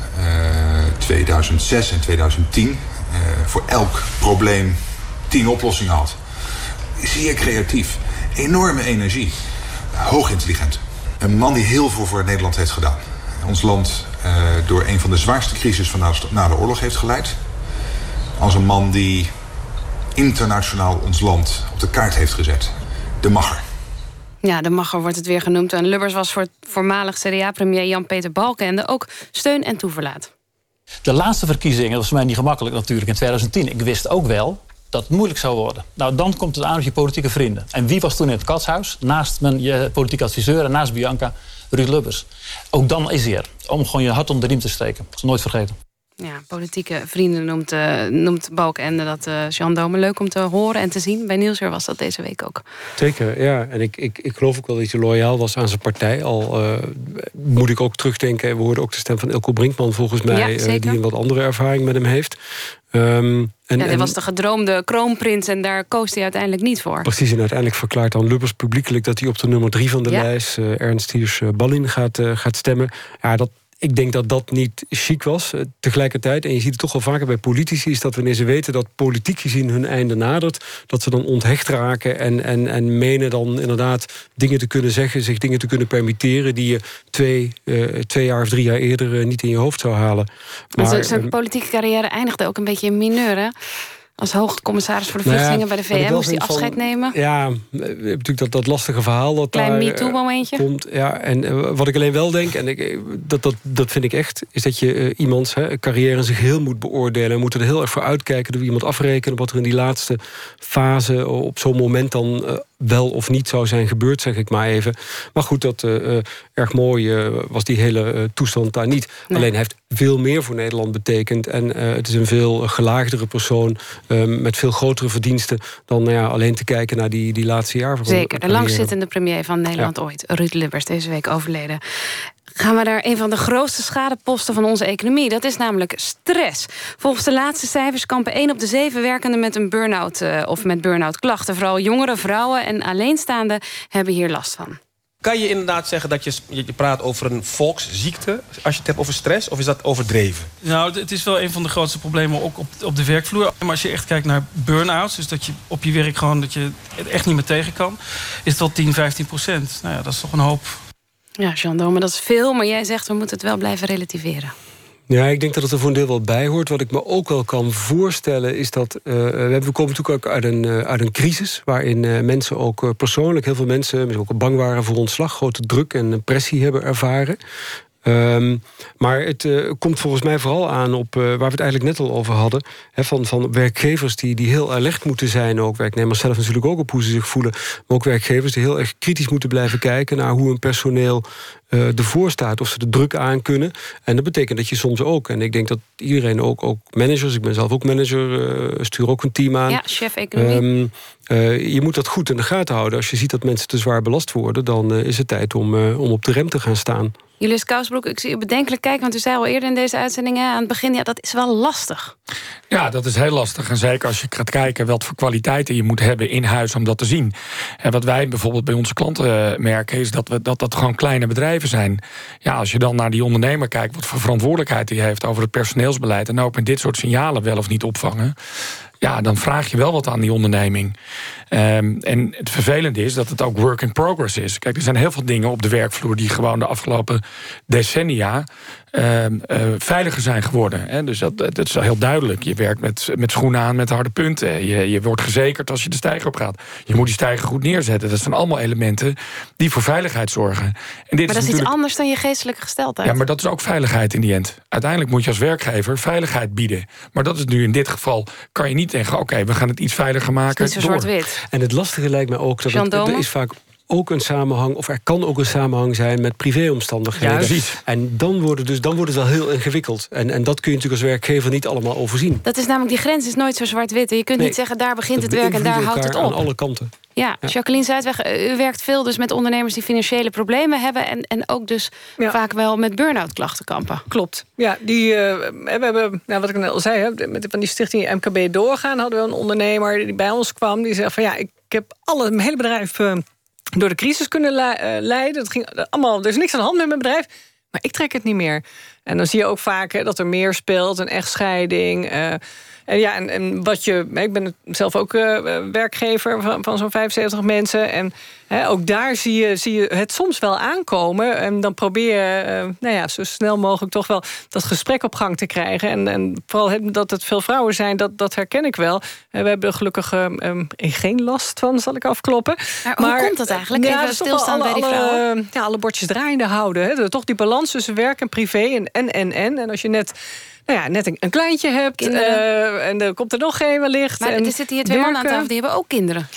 2006 en 2010... voor elk probleem 10 oplossingen had. Zeer creatief. Enorme energie. Hoog intelligent. Een man die heel veel voor Nederland heeft gedaan. Ons land door een van de zwaarste crises van na de oorlog heeft geleid. Als een man die internationaal ons land op de kaart heeft gezet. De Magger. Ja, de Magger wordt het weer genoemd. En Lubbers was voor voormalig CDA-premier Jan-Peter Balkenende ook steun en toeverlaat. De laatste verkiezingen, dat was voor mij niet gemakkelijk natuurlijk in 2010. Ik wist ook wel dat het moeilijk zou worden. Nou, dan komt het aan op je politieke vrienden. En wie was toen in het katshuis? Naast je politieke adviseur en naast Bianca, Ruud Lubbers. Ook dan is hij er. Om gewoon je hart om de riem te steken. Dat is nooit vergeten. Ja, politieke vrienden noemt Balkenende dat Jean Dome leuk om te horen en te zien. Bij Nieuwsuur was dat deze week ook. Zeker, ja. En ik geloof ook wel dat hij loyaal was aan zijn partij. Al moet ik ook terugdenken. We hoorden ook de stem van Ilko Brinkman volgens mij. Die een wat andere ervaring met hem heeft. Hij was de gedroomde kroonprins en daar koos hij uiteindelijk niet voor. Precies, en uiteindelijk verklaart dan Lubbers publiekelijk dat hij op de nummer 3 van de lijst, Ernst Hiers-Ballin, gaat stemmen. Ja, ik denk dat dat niet chic was. Tegelijkertijd, en je ziet het toch wel vaker bij politici, is dat wanneer ze weten dat politiek gezien hun einde nadert, dat ze dan onthecht raken en menen dan inderdaad dingen te kunnen zeggen, zich dingen te kunnen permitteren die je 2 jaar of 3 jaar eerder niet in je hoofd zou halen. Maar zijn politieke carrière eindigde ook een beetje in mineur, hè? Als hoogcommissaris voor de vluchtelingen bij de VN moest hij afscheid nemen. Ja, natuurlijk dat lastige verhaal dat klein daar MeToo-momentje komt. Ja, en wat ik alleen wel denk, en dat vind ik echt, is dat je iemands carrière in zich heel moet beoordelen. We moeten er heel erg voor uitkijken, door iemand afrekenen wat er in die laatste fase op zo'n moment dan wel of niet zou zijn gebeurd, zeg ik maar even. Maar goed, dat erg mooi was die hele toestand daar niet. Nee. Alleen hij heeft veel meer voor Nederland betekend. En het is een veel gelaagdere persoon met veel grotere verdiensten dan alleen te kijken naar die laatste jaar. Zeker, de langzittende premier van Nederland ooit, Ruud Lubbers, deze week overleden. Gaan we naar een van de grootste schadeposten van onze economie. Dat is namelijk stress. Volgens de laatste cijfers kampen 1 op de 7 werkenden met een burn-out of met burn-out klachten. Vooral jongere vrouwen en alleenstaanden hebben hier last van. Kan je inderdaad zeggen dat je praat over een volksziekte als je het hebt over stress, of is dat overdreven? Nou, het is wel een van de grootste problemen ook op de werkvloer. Maar als je echt kijkt naar burn-outs, dus dat je op je werk gewoon dat je het echt niet meer tegen kan, is dat 10-15%. Nou ja, dat is toch een hoop. Ja, Jean Dome, dat is veel, maar jij zegt we moeten het wel blijven relativeren. Ja, ik denk dat het er voor een deel wel bij hoort. Wat ik me ook wel kan voorstellen is dat we komen natuurlijk ook uit een crisis waarin mensen ook persoonlijk, heel veel mensen misschien ook bang waren voor ontslag, grote druk en pressie hebben ervaren. Maar het komt volgens mij vooral aan op waar we het eigenlijk net al over hadden. Van werkgevers die heel alert moeten zijn. Ook werknemers zelf natuurlijk ook op hoe ze zich voelen. Maar ook werkgevers die heel erg kritisch moeten blijven kijken naar hoe hun personeel ervoor staat. Of ze de druk aan kunnen. En dat betekent dat je soms ook. En ik denk dat iedereen ook managers. Ik ben zelf ook manager. Stuur ook een team aan. Ja, chef economie. Je moet dat goed in de gaten houden. Als je ziet dat mensen te zwaar belast worden, dan is het tijd om op de rem te gaan staan. Julius Kousbroek, ik zie u bedenkelijk kijken, want u zei al eerder in deze uitzending aan het begin, ja, dat is wel lastig. Ja, dat is heel lastig. En zeker als je gaat kijken wat voor kwaliteiten je moet hebben in huis om dat te zien. En wat wij bijvoorbeeld bij onze klanten merken, is dat gewoon kleine bedrijven zijn. Ja, als je dan naar die ondernemer kijkt, wat voor verantwoordelijkheid hij heeft over het personeelsbeleid en ook met dit soort signalen wel of niet opvangen, ja, dan vraag je wel wat aan die onderneming. En het vervelende is dat het ook work in progress is. Kijk, er zijn heel veel dingen op de werkvloer die gewoon de afgelopen decennia veiliger zijn geworden. Hè? Dus dat is heel duidelijk. Je werkt met schoenen aan, met harde punten. Je wordt gezekerd als je de steiger op gaat. Je moet die steiger goed neerzetten. Dat zijn allemaal elementen die voor veiligheid zorgen. En dit maar dat is iets anders dan je geestelijke gesteldheid. Ja, maar dat is ook veiligheid in die end. Uiteindelijk moet je als werkgever veiligheid bieden. Maar dat is nu in dit geval, kan je niet denken, oké, we gaan het iets veiliger maken. Het is niet zo zwart-wit. En het lastige lijkt me ook dat er is vaak ook een samenhang, of er kan ook een samenhang zijn met privéomstandigheden. Ja, en dan wordt het wel heel ingewikkeld. En dat kun je natuurlijk als werkgever niet allemaal overzien. Dat is namelijk, die grens is nooit zo zwart-wit. Je kunt niet zeggen, daar begint het werk en daar houdt het op. Aan alle kanten. Ja, Jacqueline Zuidweg, u werkt veel dus met ondernemers die financiële problemen hebben en ook dus vaak wel met burn-out klachten kampen. Klopt. Ja, we hebben, wat ik net al zei, met van die stichting MKB Doorgaan hadden we een ondernemer die bij ons kwam. Die zei van ik heb mijn hele bedrijf door de crisis kunnen leiden. Dat ging allemaal, er is niks aan de hand met mijn bedrijf, maar ik trek het niet meer. En dan zie je ook vaak dat er meer speelt, een echtscheiding. En wat ik ben zelf ook werkgever van zo'n 75 mensen. En ook daar zie je het soms wel aankomen. En dan probeer je zo snel mogelijk toch wel dat gesprek op gang te krijgen. En vooral dat het veel vrouwen zijn, dat herken ik wel. We hebben er gelukkig geen last van, zal ik afkloppen. Maar hoe komt dat eigenlijk? Even stilstaan bij die vrouwen. Alle bordjes draaiende houden. Toch die balans tussen werk en privé en als je net een kleintje hebt en er komt er nog geen wellicht. Maar er zitten hier 2 mannen aan tafel, die hebben ook kinderen.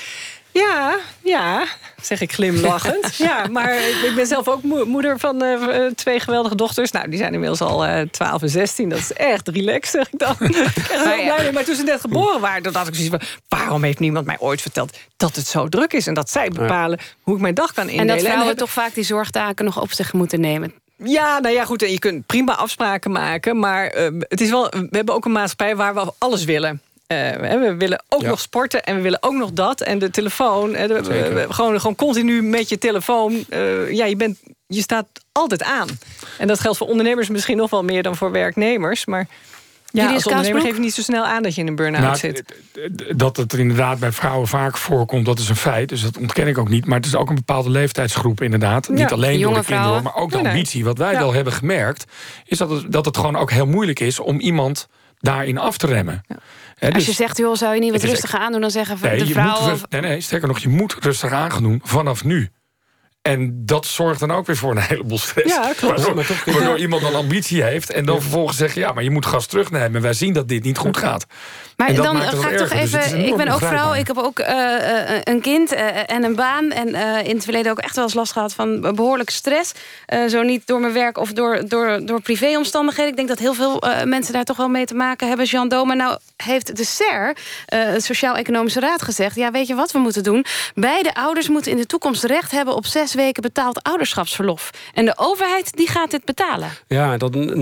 Ja, zeg ik glimlachend. Ja, maar ik ben zelf ook moeder van 2 geweldige dochters. Nou, die zijn inmiddels al 12 en 16. Dat is echt relaxed, zeg ik dan. Maar toen ze net geboren waren, dan dacht ik zoiets van, waarom heeft niemand mij ooit verteld dat het zo druk is? En dat zij bepalen hoe ik mijn dag kan indelen. En dat vrouwen toch vaak die zorgtaken nog op zich moeten nemen. Ja, goed, je kunt prima afspraken maken. Maar het is wel, we hebben ook een maatschappij waar we alles willen. We willen ook nog sporten en we willen ook nog dat. En de telefoon, gewoon continu met je telefoon. Je staat altijd aan. En dat geldt voor ondernemers misschien nog wel meer dan voor werknemers. Maar als ondernemer geef je niet zo snel aan dat je in een burn-out zit. Dat het inderdaad bij vrouwen vaak voorkomt, dat is een feit. Dus dat ontken ik ook niet. Maar het is ook een bepaalde leeftijdsgroep inderdaad. Ja. Niet alleen door de kinderen, maar ook de ambitie. Wat wij wel hebben gemerkt, is dat het gewoon ook heel moeilijk is om iemand daarin af te remmen. Ja. Als je zegt, joh, zou je niet wat rustiger aandoen, dan zeggen de vrouwen... Sterker nog, je moet rustig aan gaan doen vanaf nu. En dat zorgt dan ook weer voor een heleboel stress. Ja, klopt. Waardoor iemand dan ambitie heeft en dan vervolgens zegt, maar je moet gas terugnemen. Wij zien dat dit niet goed gaat. Maar dan ga ik toch even... ik ben ook vrouw, ik heb ook een kind en een baan. En in het verleden ook echt wel eens last gehad van behoorlijke stress. Zo niet door mijn werk of door privéomstandigheden. Ik denk dat heel veel mensen daar toch wel mee te maken hebben. Jean Doma, nou heeft de SER, het Sociaal-Economische Raad, gezegd, weet je wat we moeten doen? Beide ouders moeten in de toekomst recht hebben op 6 weken betaald ouderschapsverlof. En de overheid die gaat dit betalen. Ja,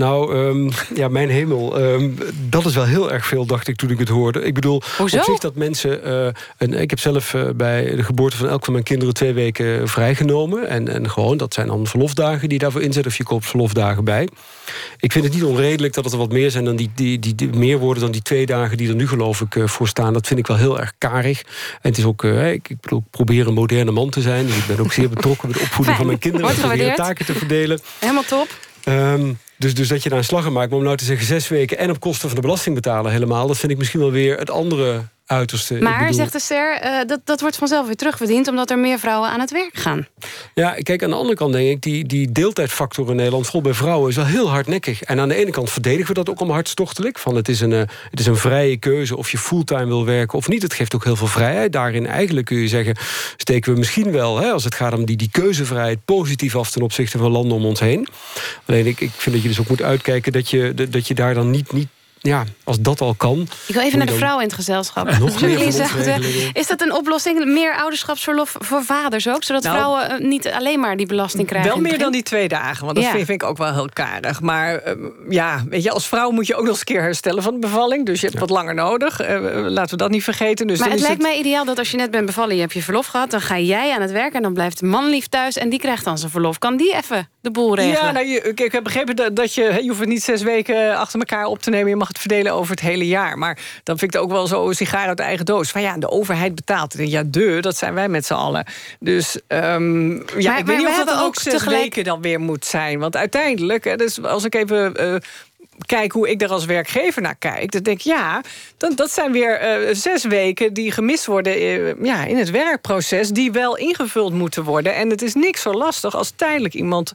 mijn hemel. Dat is wel heel erg veel, dacht ik toen ik het hoorde. Ik bedoel, hoezo? Op zich dat mensen... ik heb zelf bij de geboorte van elk van mijn kinderen 2 weken vrijgenomen. En gewoon, dat zijn dan verlofdagen die daarvoor inzetten. Of je koopt verlofdagen bij. Ik vind het niet onredelijk dat het er wat meer zijn dan die meer worden dan die 2 dagen die er nu geloof ik voor staan. Dat vind ik wel heel erg karig. En het is ook, ik probeer een moderne man te zijn. Dus ik ben ook zeer betrokken met de opvoeding van mijn kinderen. En proberen taken te verdelen. Helemaal top. Dus dat je daar een slag in maakt. Maar om nou te zeggen 6 weken en op kosten van de belasting betalen helemaal, dat vind ik misschien wel weer het andere uiterste. Maar, zegt de SER, dat wordt vanzelf weer terugverdiend, omdat er meer vrouwen aan het werk gaan. Ja, kijk, aan de andere kant denk ik, die deeltijdfactor in Nederland, vooral bij vrouwen, is wel heel hardnekkig. En aan de ene kant verdedigen we dat ook allemaal hartstochtelijk. Van het is een vrije keuze of je fulltime wil werken of niet. Het geeft ook heel veel vrijheid. Daarin eigenlijk kun je zeggen, steken we misschien wel, als het gaat om die keuzevrijheid, positief af ten opzichte van landen om ons heen. Alleen ik vind dat je dus ook moet uitkijken dat je daar dan niet als dat al kan. Ik wil even naar de vrouw in het gezelschap. Is dat een oplossing? Meer ouderschapsverlof voor vaders ook? Zodat vrouwen niet alleen maar die belasting krijgen? Wel meer dan die 2 dagen, want dat vind ik ook wel heel karig. Maar weet je, als vrouw moet je ook nog eens een keer herstellen van de bevalling. Dus je hebt wat langer nodig. Laten we dat niet vergeten. Dus maar het lijkt mij ideaal dat als je net bent bevallen, je hebt je verlof gehad, dan ga jij aan het werk en dan blijft de man lief thuis en die krijgt dan zijn verlof. Kan die even de boel regelen? Ja, ik heb begrepen dat je hoeft het niet 6 weken achter elkaar op te nemen. Je mag het verdelen over het hele jaar. Maar dan vind ik het ook wel zo een sigaar uit de eigen doos. Van de overheid betaalt. Dat zijn wij met z'n allen. Dus ik weet niet of dat ook 6 weken dan weer moet zijn. Want uiteindelijk, dus als ik even kijk hoe ik daar als werkgever naar kijk, dan denk ik, dat zijn weer 6 weken die gemist worden in het werkproces, die wel ingevuld moeten worden. En het is niks zo lastig als tijdelijk iemand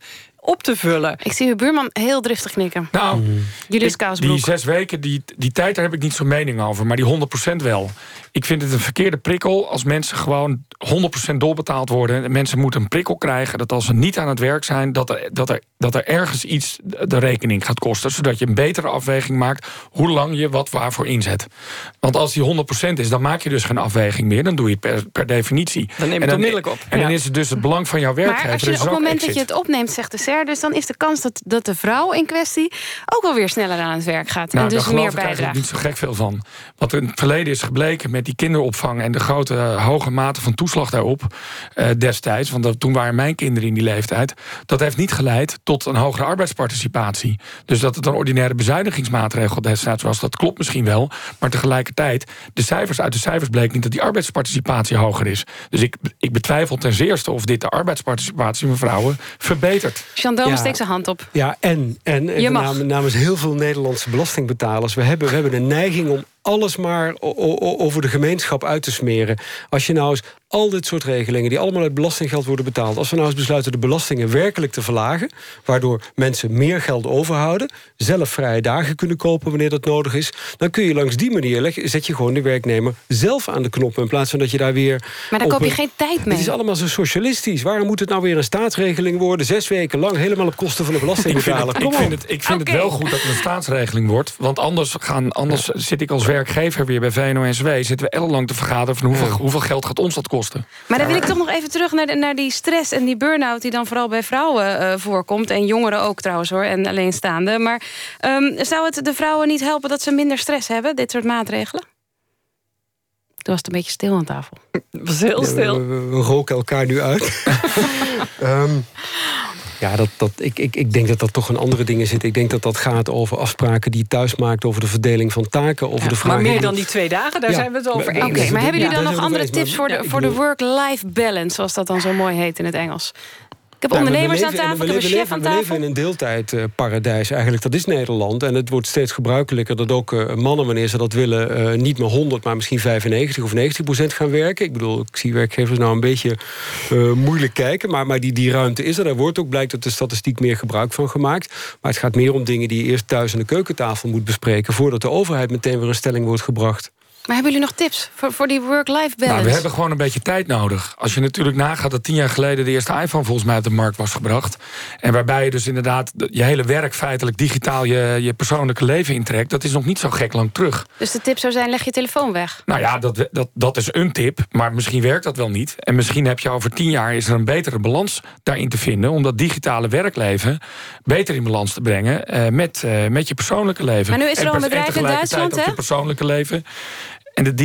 op te vullen. Ik zie uw buurman heel driftig knikken. Nou, Julius Kousbroek. Die 6 weken, die tijd, daar heb ik niet zo'n mening over. Maar die 100% wel. Ik vind het een verkeerde prikkel als mensen gewoon 100% doorbetaald worden. En mensen moeten een prikkel krijgen dat als ze niet aan het werk zijn, dat er ergens iets de rekening gaat kosten. Zodat je een betere afweging maakt hoe lang je wat waarvoor inzet. Want als die 100% is, dan maak je dus geen afweging meer. Dan doe je het per definitie. Dan neem je het onmiddellijk op. En dan is het dus het belang van jouw werkgever. Maar als je op het moment dat je het opneemt, zegt de SER, dus dan is de kans dat de vrouw in kwestie ook wel weer sneller aan het werk gaat. En dus meer bijdraagt. Daar niet zo gek veel van. Wat in het verleden is gebleken met die kinderopvang en de grote hoge mate van toeslag daarop destijds, want toen waren mijn kinderen in die leeftijd, dat heeft niet geleid tot een hogere arbeidsparticipatie. Dus dat het een ordinaire bezuinigingsmaatregel destijds was, dat klopt misschien wel, maar tegelijkertijd, uit de cijfers bleek niet dat die arbeidsparticipatie hoger is. Dus ik betwijfel ten zeerste of dit de arbeidsparticipatie van vrouwen verbetert. Jean Dome steekt zijn hand op. Ja, en namens heel veel Nederlandse belastingbetalers, we hebben een neiging om alles maar over de gemeenschap uit te smeren. Als je nou eens al dit soort regelingen die allemaal uit belastinggeld worden betaald, als we nou eens besluiten de belastingen werkelijk te verlagen, waardoor mensen meer geld overhouden, zelf vrije dagen kunnen kopen wanneer dat nodig is, dan kun je langs die manier zet je gewoon de werknemer zelf aan de knop in plaats van dat je daar weer. Maar daar koop je geen tijd mee. Het is allemaal zo socialistisch. Waarom moet het nou weer een staatsregeling worden, 6 weken lang, helemaal op kosten van de belastingbetaler? Ik vind het wel goed dat het een staatsregeling wordt, want anders zit ik als werkgever weer bij VNO-NCW, zitten we ellenlang te vergaderen van hoeveel geld gaat ons dat kosten. Maar dan wil ik toch nog even terug naar die stress en die burn-out die dan vooral bij vrouwen voorkomt. En jongeren ook trouwens hoor, en alleenstaanden. Maar zou het de vrouwen niet helpen dat ze minder stress hebben, dit soort maatregelen? Toen was het een beetje stil aan tafel. Het was heel stil. We roken elkaar nu uit. Ja, ik denk dat dat toch in andere dingen zit. Ik denk dat dat gaat over afspraken die je thuis maakt, over de verdeling van taken, over de vraag. Maar meer dan die 2 dagen, daar zijn we het over eens. Oké, maar hebben jullie dan nog andere tips voor de work-life balance, zoals dat dan zo mooi heet in het Engels? Ik heb ondernemers aan tafel, ik heb een chef aan tafel. We leven in een deeltijdparadijs eigenlijk. Dat is Nederland. En het wordt steeds gebruikelijker dat ook mannen, wanneer ze dat willen, niet meer 100, maar misschien 95 of 90% gaan werken. Ik bedoel, ik zie werkgevers nou een beetje moeilijk kijken. Maar die ruimte is er. Daar wordt ook, blijkt uit de statistiek, meer gebruik van gemaakt. Maar het gaat meer om dingen die je eerst thuis aan de keukentafel moet bespreken, voordat de overheid meteen weer een stelling wordt gebracht. Maar hebben jullie nog tips voor die work-life balance? Nou, we hebben gewoon een beetje tijd nodig. Als je natuurlijk nagaat dat 10 jaar geleden de eerste iPhone volgens mij op de markt was gebracht. En waarbij je dus inderdaad je hele werk feitelijk digitaal je persoonlijke leven intrekt. Dat is nog niet zo gek lang terug. Dus de tip zou zijn, leg je telefoon weg? Nou ja, dat is een tip. Maar misschien werkt dat wel niet. En misschien heb je over 10 jaar is er een betere balans daarin te vinden. Om dat digitale werkleven beter in balans te brengen met je persoonlijke leven. Maar nu is er al een bedrijf in Duitsland, hè? Je persoonlijke leven. En de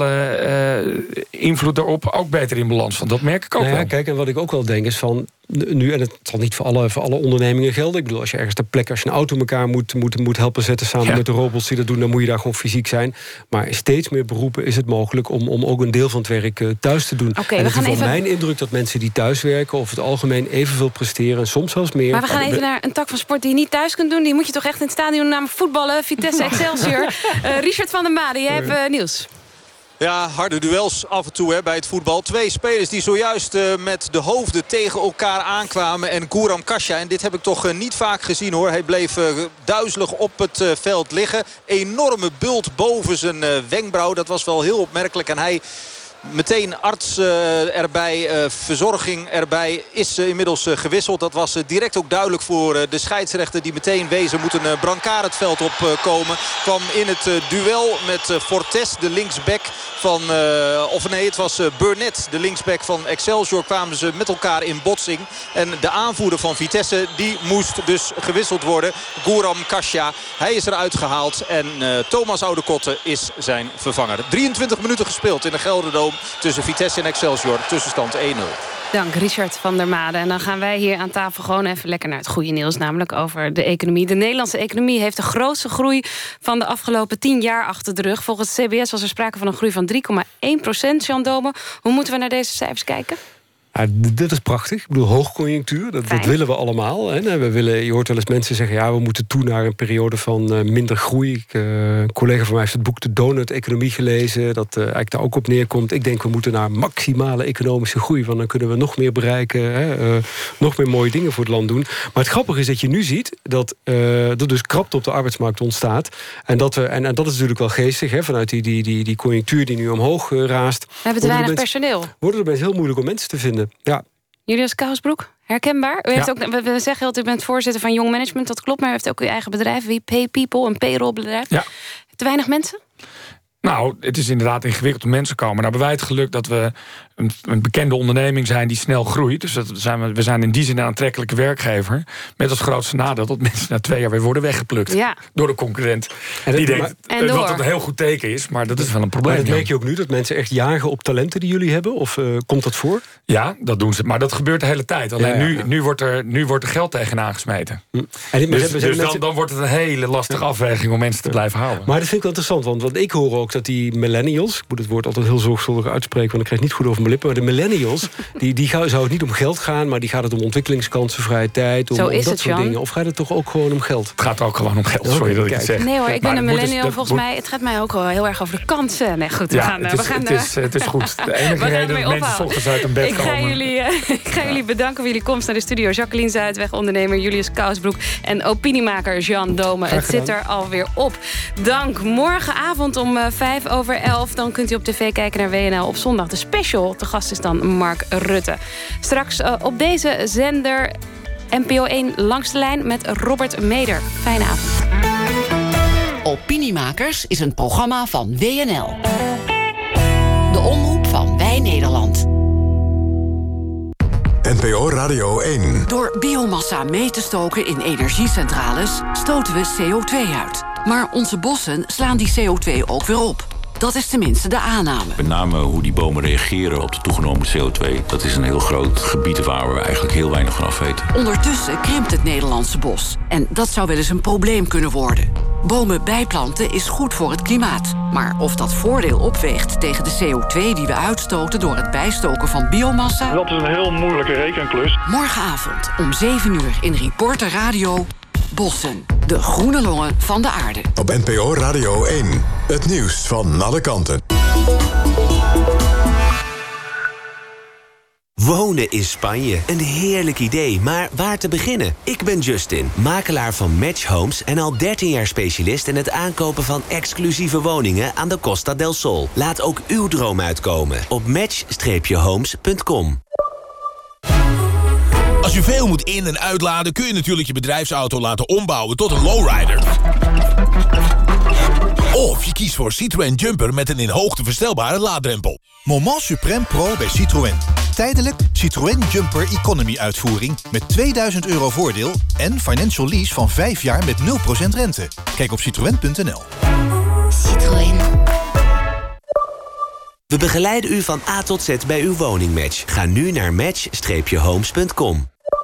digitale invloed daarop ook beter in balans van. Dat merk ik ook wel. Kijk, en wat ik ook wel denk is van nu, en het zal niet voor alle ondernemingen gelden. Ik bedoel, als je ergens ter plekke, als je een auto elkaar moet helpen zetten samen met de robots die dat doen, dan moet je daar gewoon fysiek zijn. Maar in steeds meer beroepen is het mogelijk om ook een deel van het werk thuis te doen. En het is wel mijn indruk dat mensen die thuis werken over het algemeen evenveel presteren en soms zelfs meer. Maar we gaan even naar een tak van sport die je niet thuis kunt doen. Die moet je toch echt in het stadion doen, namelijk voetballen, Vitesse Excelsior. Richard van der Made, jij hebt nieuws. Ja, harde duels af en toe bij het voetbal. 2 spelers die zojuist met de hoofden tegen elkaar aankwamen. En Guram Kasia, en dit heb ik toch niet vaak gezien hoor. Hij bleef duizelig op het veld liggen. Enorme bult boven zijn wenkbrauw. Dat was wel heel opmerkelijk. En hij meteen arts erbij, verzorging erbij, is inmiddels gewisseld. Dat was direct ook duidelijk voor de scheidsrechter die meteen wezen moet een brancard het veld opkomen. Kwam in het duel met Fortes, de linksback van, het was Burnett, de linksback van Excelsior. Kwamen ze met elkaar in botsing. En de aanvoerder van Vitesse, die moest dus gewisseld worden. Guram Kasia, hij is eruit gehaald. En Thomas Oudekotte is zijn vervanger. 23 minuten gespeeld in de Gelderdoom tussen Vitesse en Excelsior. Tussenstand 1-0. Dank, Richard van der Made. En dan gaan wij hier aan tafel gewoon even lekker naar het goede nieuws. Namelijk over de economie. De Nederlandse economie heeft de grootste groei van de afgelopen 10 jaar achter de rug. Volgens het CBS was er sprake van een groei van 3,1%. Jean Dome, hoe moeten we naar deze cijfers kijken? Dit is prachtig. Ik bedoel, hoogconjunctuur, dat willen we allemaal. Hè. Je hoort wel eens mensen zeggen, we moeten toe naar een periode van minder groei. Een collega van mij heeft het boek De Donut-economie gelezen, dat eigenlijk daar ook op neerkomt. Ik denk, we moeten naar maximale economische groei, want dan kunnen we nog meer bereiken, nog meer mooie dingen voor het land doen. Maar het grappige is dat je nu ziet dat er dus krapte op de arbeidsmarkt ontstaat. En dat is natuurlijk wel geestig, hè, vanuit die conjunctuur die nu omhoog raast. We hebben te weinig personeel. Worden er best heel moeilijk om mensen te vinden. Ja. Julius Kousbroek, herkenbaar. U heeft ook, we zeggen altijd, u bent voorzitter van Young Management, dat klopt, maar u heeft ook uw eigen bedrijf, We Pay People, een payrollbedrijf. Ja. Te weinig mensen? Nou, het is inderdaad ingewikkeld om mensen komen. Nou hebben wij het geluk dat we een bekende onderneming zijn die snel groeit. Dus we zijn in die zin een aantrekkelijke werkgever. Met als grootste nadeel dat mensen na 2 jaar weer worden weggeplukt. Ja. Door de concurrent. Die denkt dat het een heel goed teken is, maar dat is wel een probleem. Maar dat merk je ook nu, dat mensen echt jagen op talenten die jullie hebben? Of komt dat voor? Ja, dat doen ze. Maar dat gebeurt de hele tijd. Alleen nu wordt er geld tegenaan gesmeten. Dan wordt het een hele lastige afweging om mensen te blijven houden. Maar dat vind ik wel interessant, want ik hoor ook dat die millennials, ik moet het woord altijd heel zorgvuldig uitspreken, want ik krijg het niet goed over mijn lippen, maar de millennials, die zou het niet om geld gaan, maar die gaat het om ontwikkelingskansen, vrije tijd, om dat soort dingen. Of gaat het toch ook gewoon om geld? Het gaat ook gewoon om geld, sorry dat ik het zeg. Nee hoor, ik ben een millennial, volgens mij, het gaat mij ook wel heel erg over de kansen. Nee, goed, het is goed. De enige reden dat mensen 's ochtends uit hun bed komen. Ik ga jullie bedanken voor jullie komst naar de studio. Jacqueline Zuidweg, ondernemer Julius Kousbroek en opiniemaker Jean Dome. Het zit er alweer op. Dank. Morgenavond om 11:05, dan kunt u op tv kijken naar WNL op zondag. De special, te gast is dan Mark Rutte. Straks op deze zender NPO 1 Langs de Lijn met Robert Meder. Fijne avond. Opiniemakers is een programma van WNL. De omroep van Wij Nederland. NPO Radio 1. Door biomassa mee te stoken in energiecentrales stoten we CO2 uit. Maar onze bossen slaan die CO2 ook weer op. Dat is tenminste de aanname. Met name hoe die bomen reageren op de toegenomen CO2. Dat is een heel groot gebied waar we eigenlijk heel weinig van af weten. Ondertussen krimpt het Nederlandse bos. En dat zou wel eens een probleem kunnen worden. Bomen bijplanten is goed voor het klimaat. Maar of dat voordeel opweegt tegen de CO2 die we uitstoten door het bijstoken van biomassa? Dat is een heel moeilijke rekenklus. Morgenavond om 7:00 in Reporter Radio. Bossen, de groene longen van de aarde. Op NPO Radio 1, het nieuws van alle kanten. Wonen in Spanje, een heerlijk idee, maar waar te beginnen? Ik ben Justin, makelaar van Match Homes en al 13 jaar specialist in het aankopen van exclusieve woningen aan de Costa del Sol. Laat ook uw droom uitkomen op match-homes.com. Als je veel moet in- en uitladen, kun je natuurlijk je bedrijfsauto laten ombouwen tot een lowrider. Of je kiest voor Citroën Jumper met een in hoogte verstelbare laadrempel. Moment Supreme Pro bij Citroën. Tijdelijk Citroën Jumper Economy uitvoering met €2000 voordeel en financial lease van 5 jaar met 0% rente. Kijk op citroën.nl. Citroën. We begeleiden u van A tot Z bij uw woningmatch. Ga nu naar match-homes.com.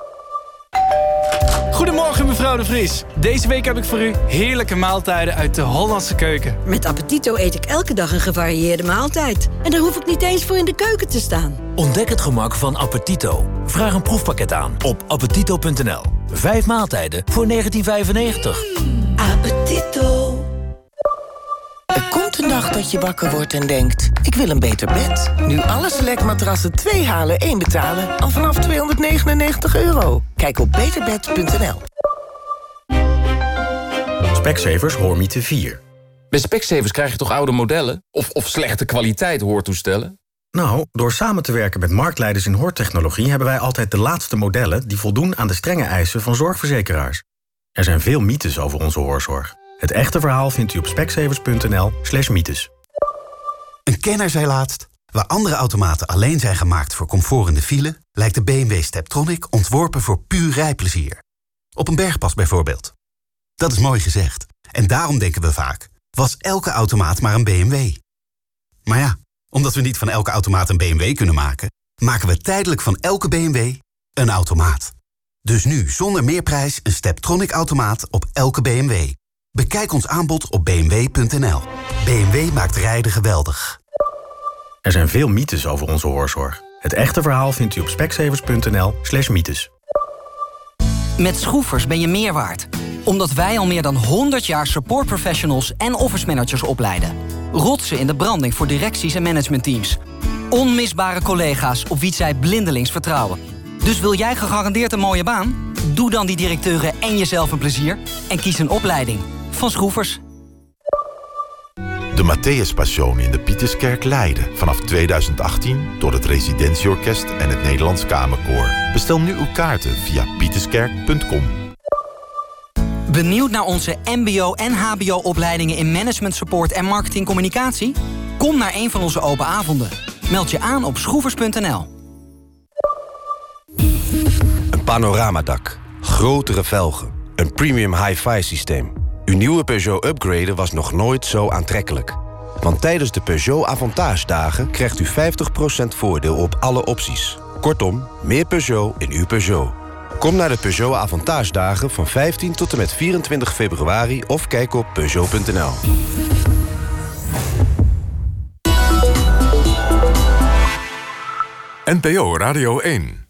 Goedemorgen mevrouw de Vries. Deze week heb ik voor u heerlijke maaltijden uit de Hollandse keuken. Met Appetito eet ik elke dag een gevarieerde maaltijd. En daar hoef ik niet eens voor in de keuken te staan. Ontdek het gemak van Appetito. Vraag een proefpakket aan op appetito.nl. 5 maaltijden voor €19,95. Appetito. Er komt een dag dat je wakker wordt en denkt, ik wil een beter bed. Nu alle Select-matrassen 2 halen, 1 betalen, al vanaf €299. Kijk op beterbed.nl. Specsavers Hoormiete 4. Bij Specsavers krijg je toch oude modellen? Of slechte kwaliteit hoortoestellen? Nou, door samen te werken met marktleiders in hoortechnologie hebben wij altijd de laatste modellen die voldoen aan de strenge eisen van zorgverzekeraars. Er zijn veel mythes over onze hoorzorg. Het echte verhaal vindt u op specsavers.nl/mythes. Een kenner zei laatst, waar andere automaten alleen zijn gemaakt voor comfort in de file, lijkt de BMW Steptronic ontworpen voor puur rijplezier. Op een bergpas bijvoorbeeld. Dat is mooi gezegd. En daarom denken we vaak, was elke automaat maar een BMW? Maar ja, omdat we niet van elke automaat een BMW kunnen maken, maken we tijdelijk van elke BMW een automaat. Dus nu zonder meerprijs een Steptronic-automaat op elke BMW. Bekijk ons aanbod op bmw.nl. BMW maakt rijden geweldig. Er zijn veel mythes over onze hoorzorg. Het echte verhaal vindt u op specsavers.nl/mythes. Met Schroefers ben je meer waard. Omdat wij al meer dan 100 jaar support professionals en office managers opleiden. Rotsen in de branding voor directies en managementteams. Onmisbare collega's op wie zij blindelings vertrouwen. Dus wil jij gegarandeerd een mooie baan? Doe dan die directeuren en jezelf een plezier. En kies een opleiding van Schroefers. De Matthäus Passion in de Pieterskerk Leiden. Vanaf 2018 door het Residentieorkest en het Nederlands Kamerkoor. Bestel nu uw kaarten via pieterskerk.com. Benieuwd naar onze mbo- en hbo-opleidingen in management support en marketingcommunicatie? Kom naar een van onze open avonden. Meld je aan op schroevers.nl. Een panoramadak, grotere velgen, een premium hi-fi systeem. Uw nieuwe Peugeot upgraden was nog nooit zo aantrekkelijk. Want tijdens de Peugeot Avantage dagen krijgt u 50% voordeel op alle opties. Kortom, meer Peugeot in uw Peugeot. Kom naar de Peugeot Avantage dagen van 15 tot en met 24 februari of kijk op Peugeot.nl. NPO Radio 1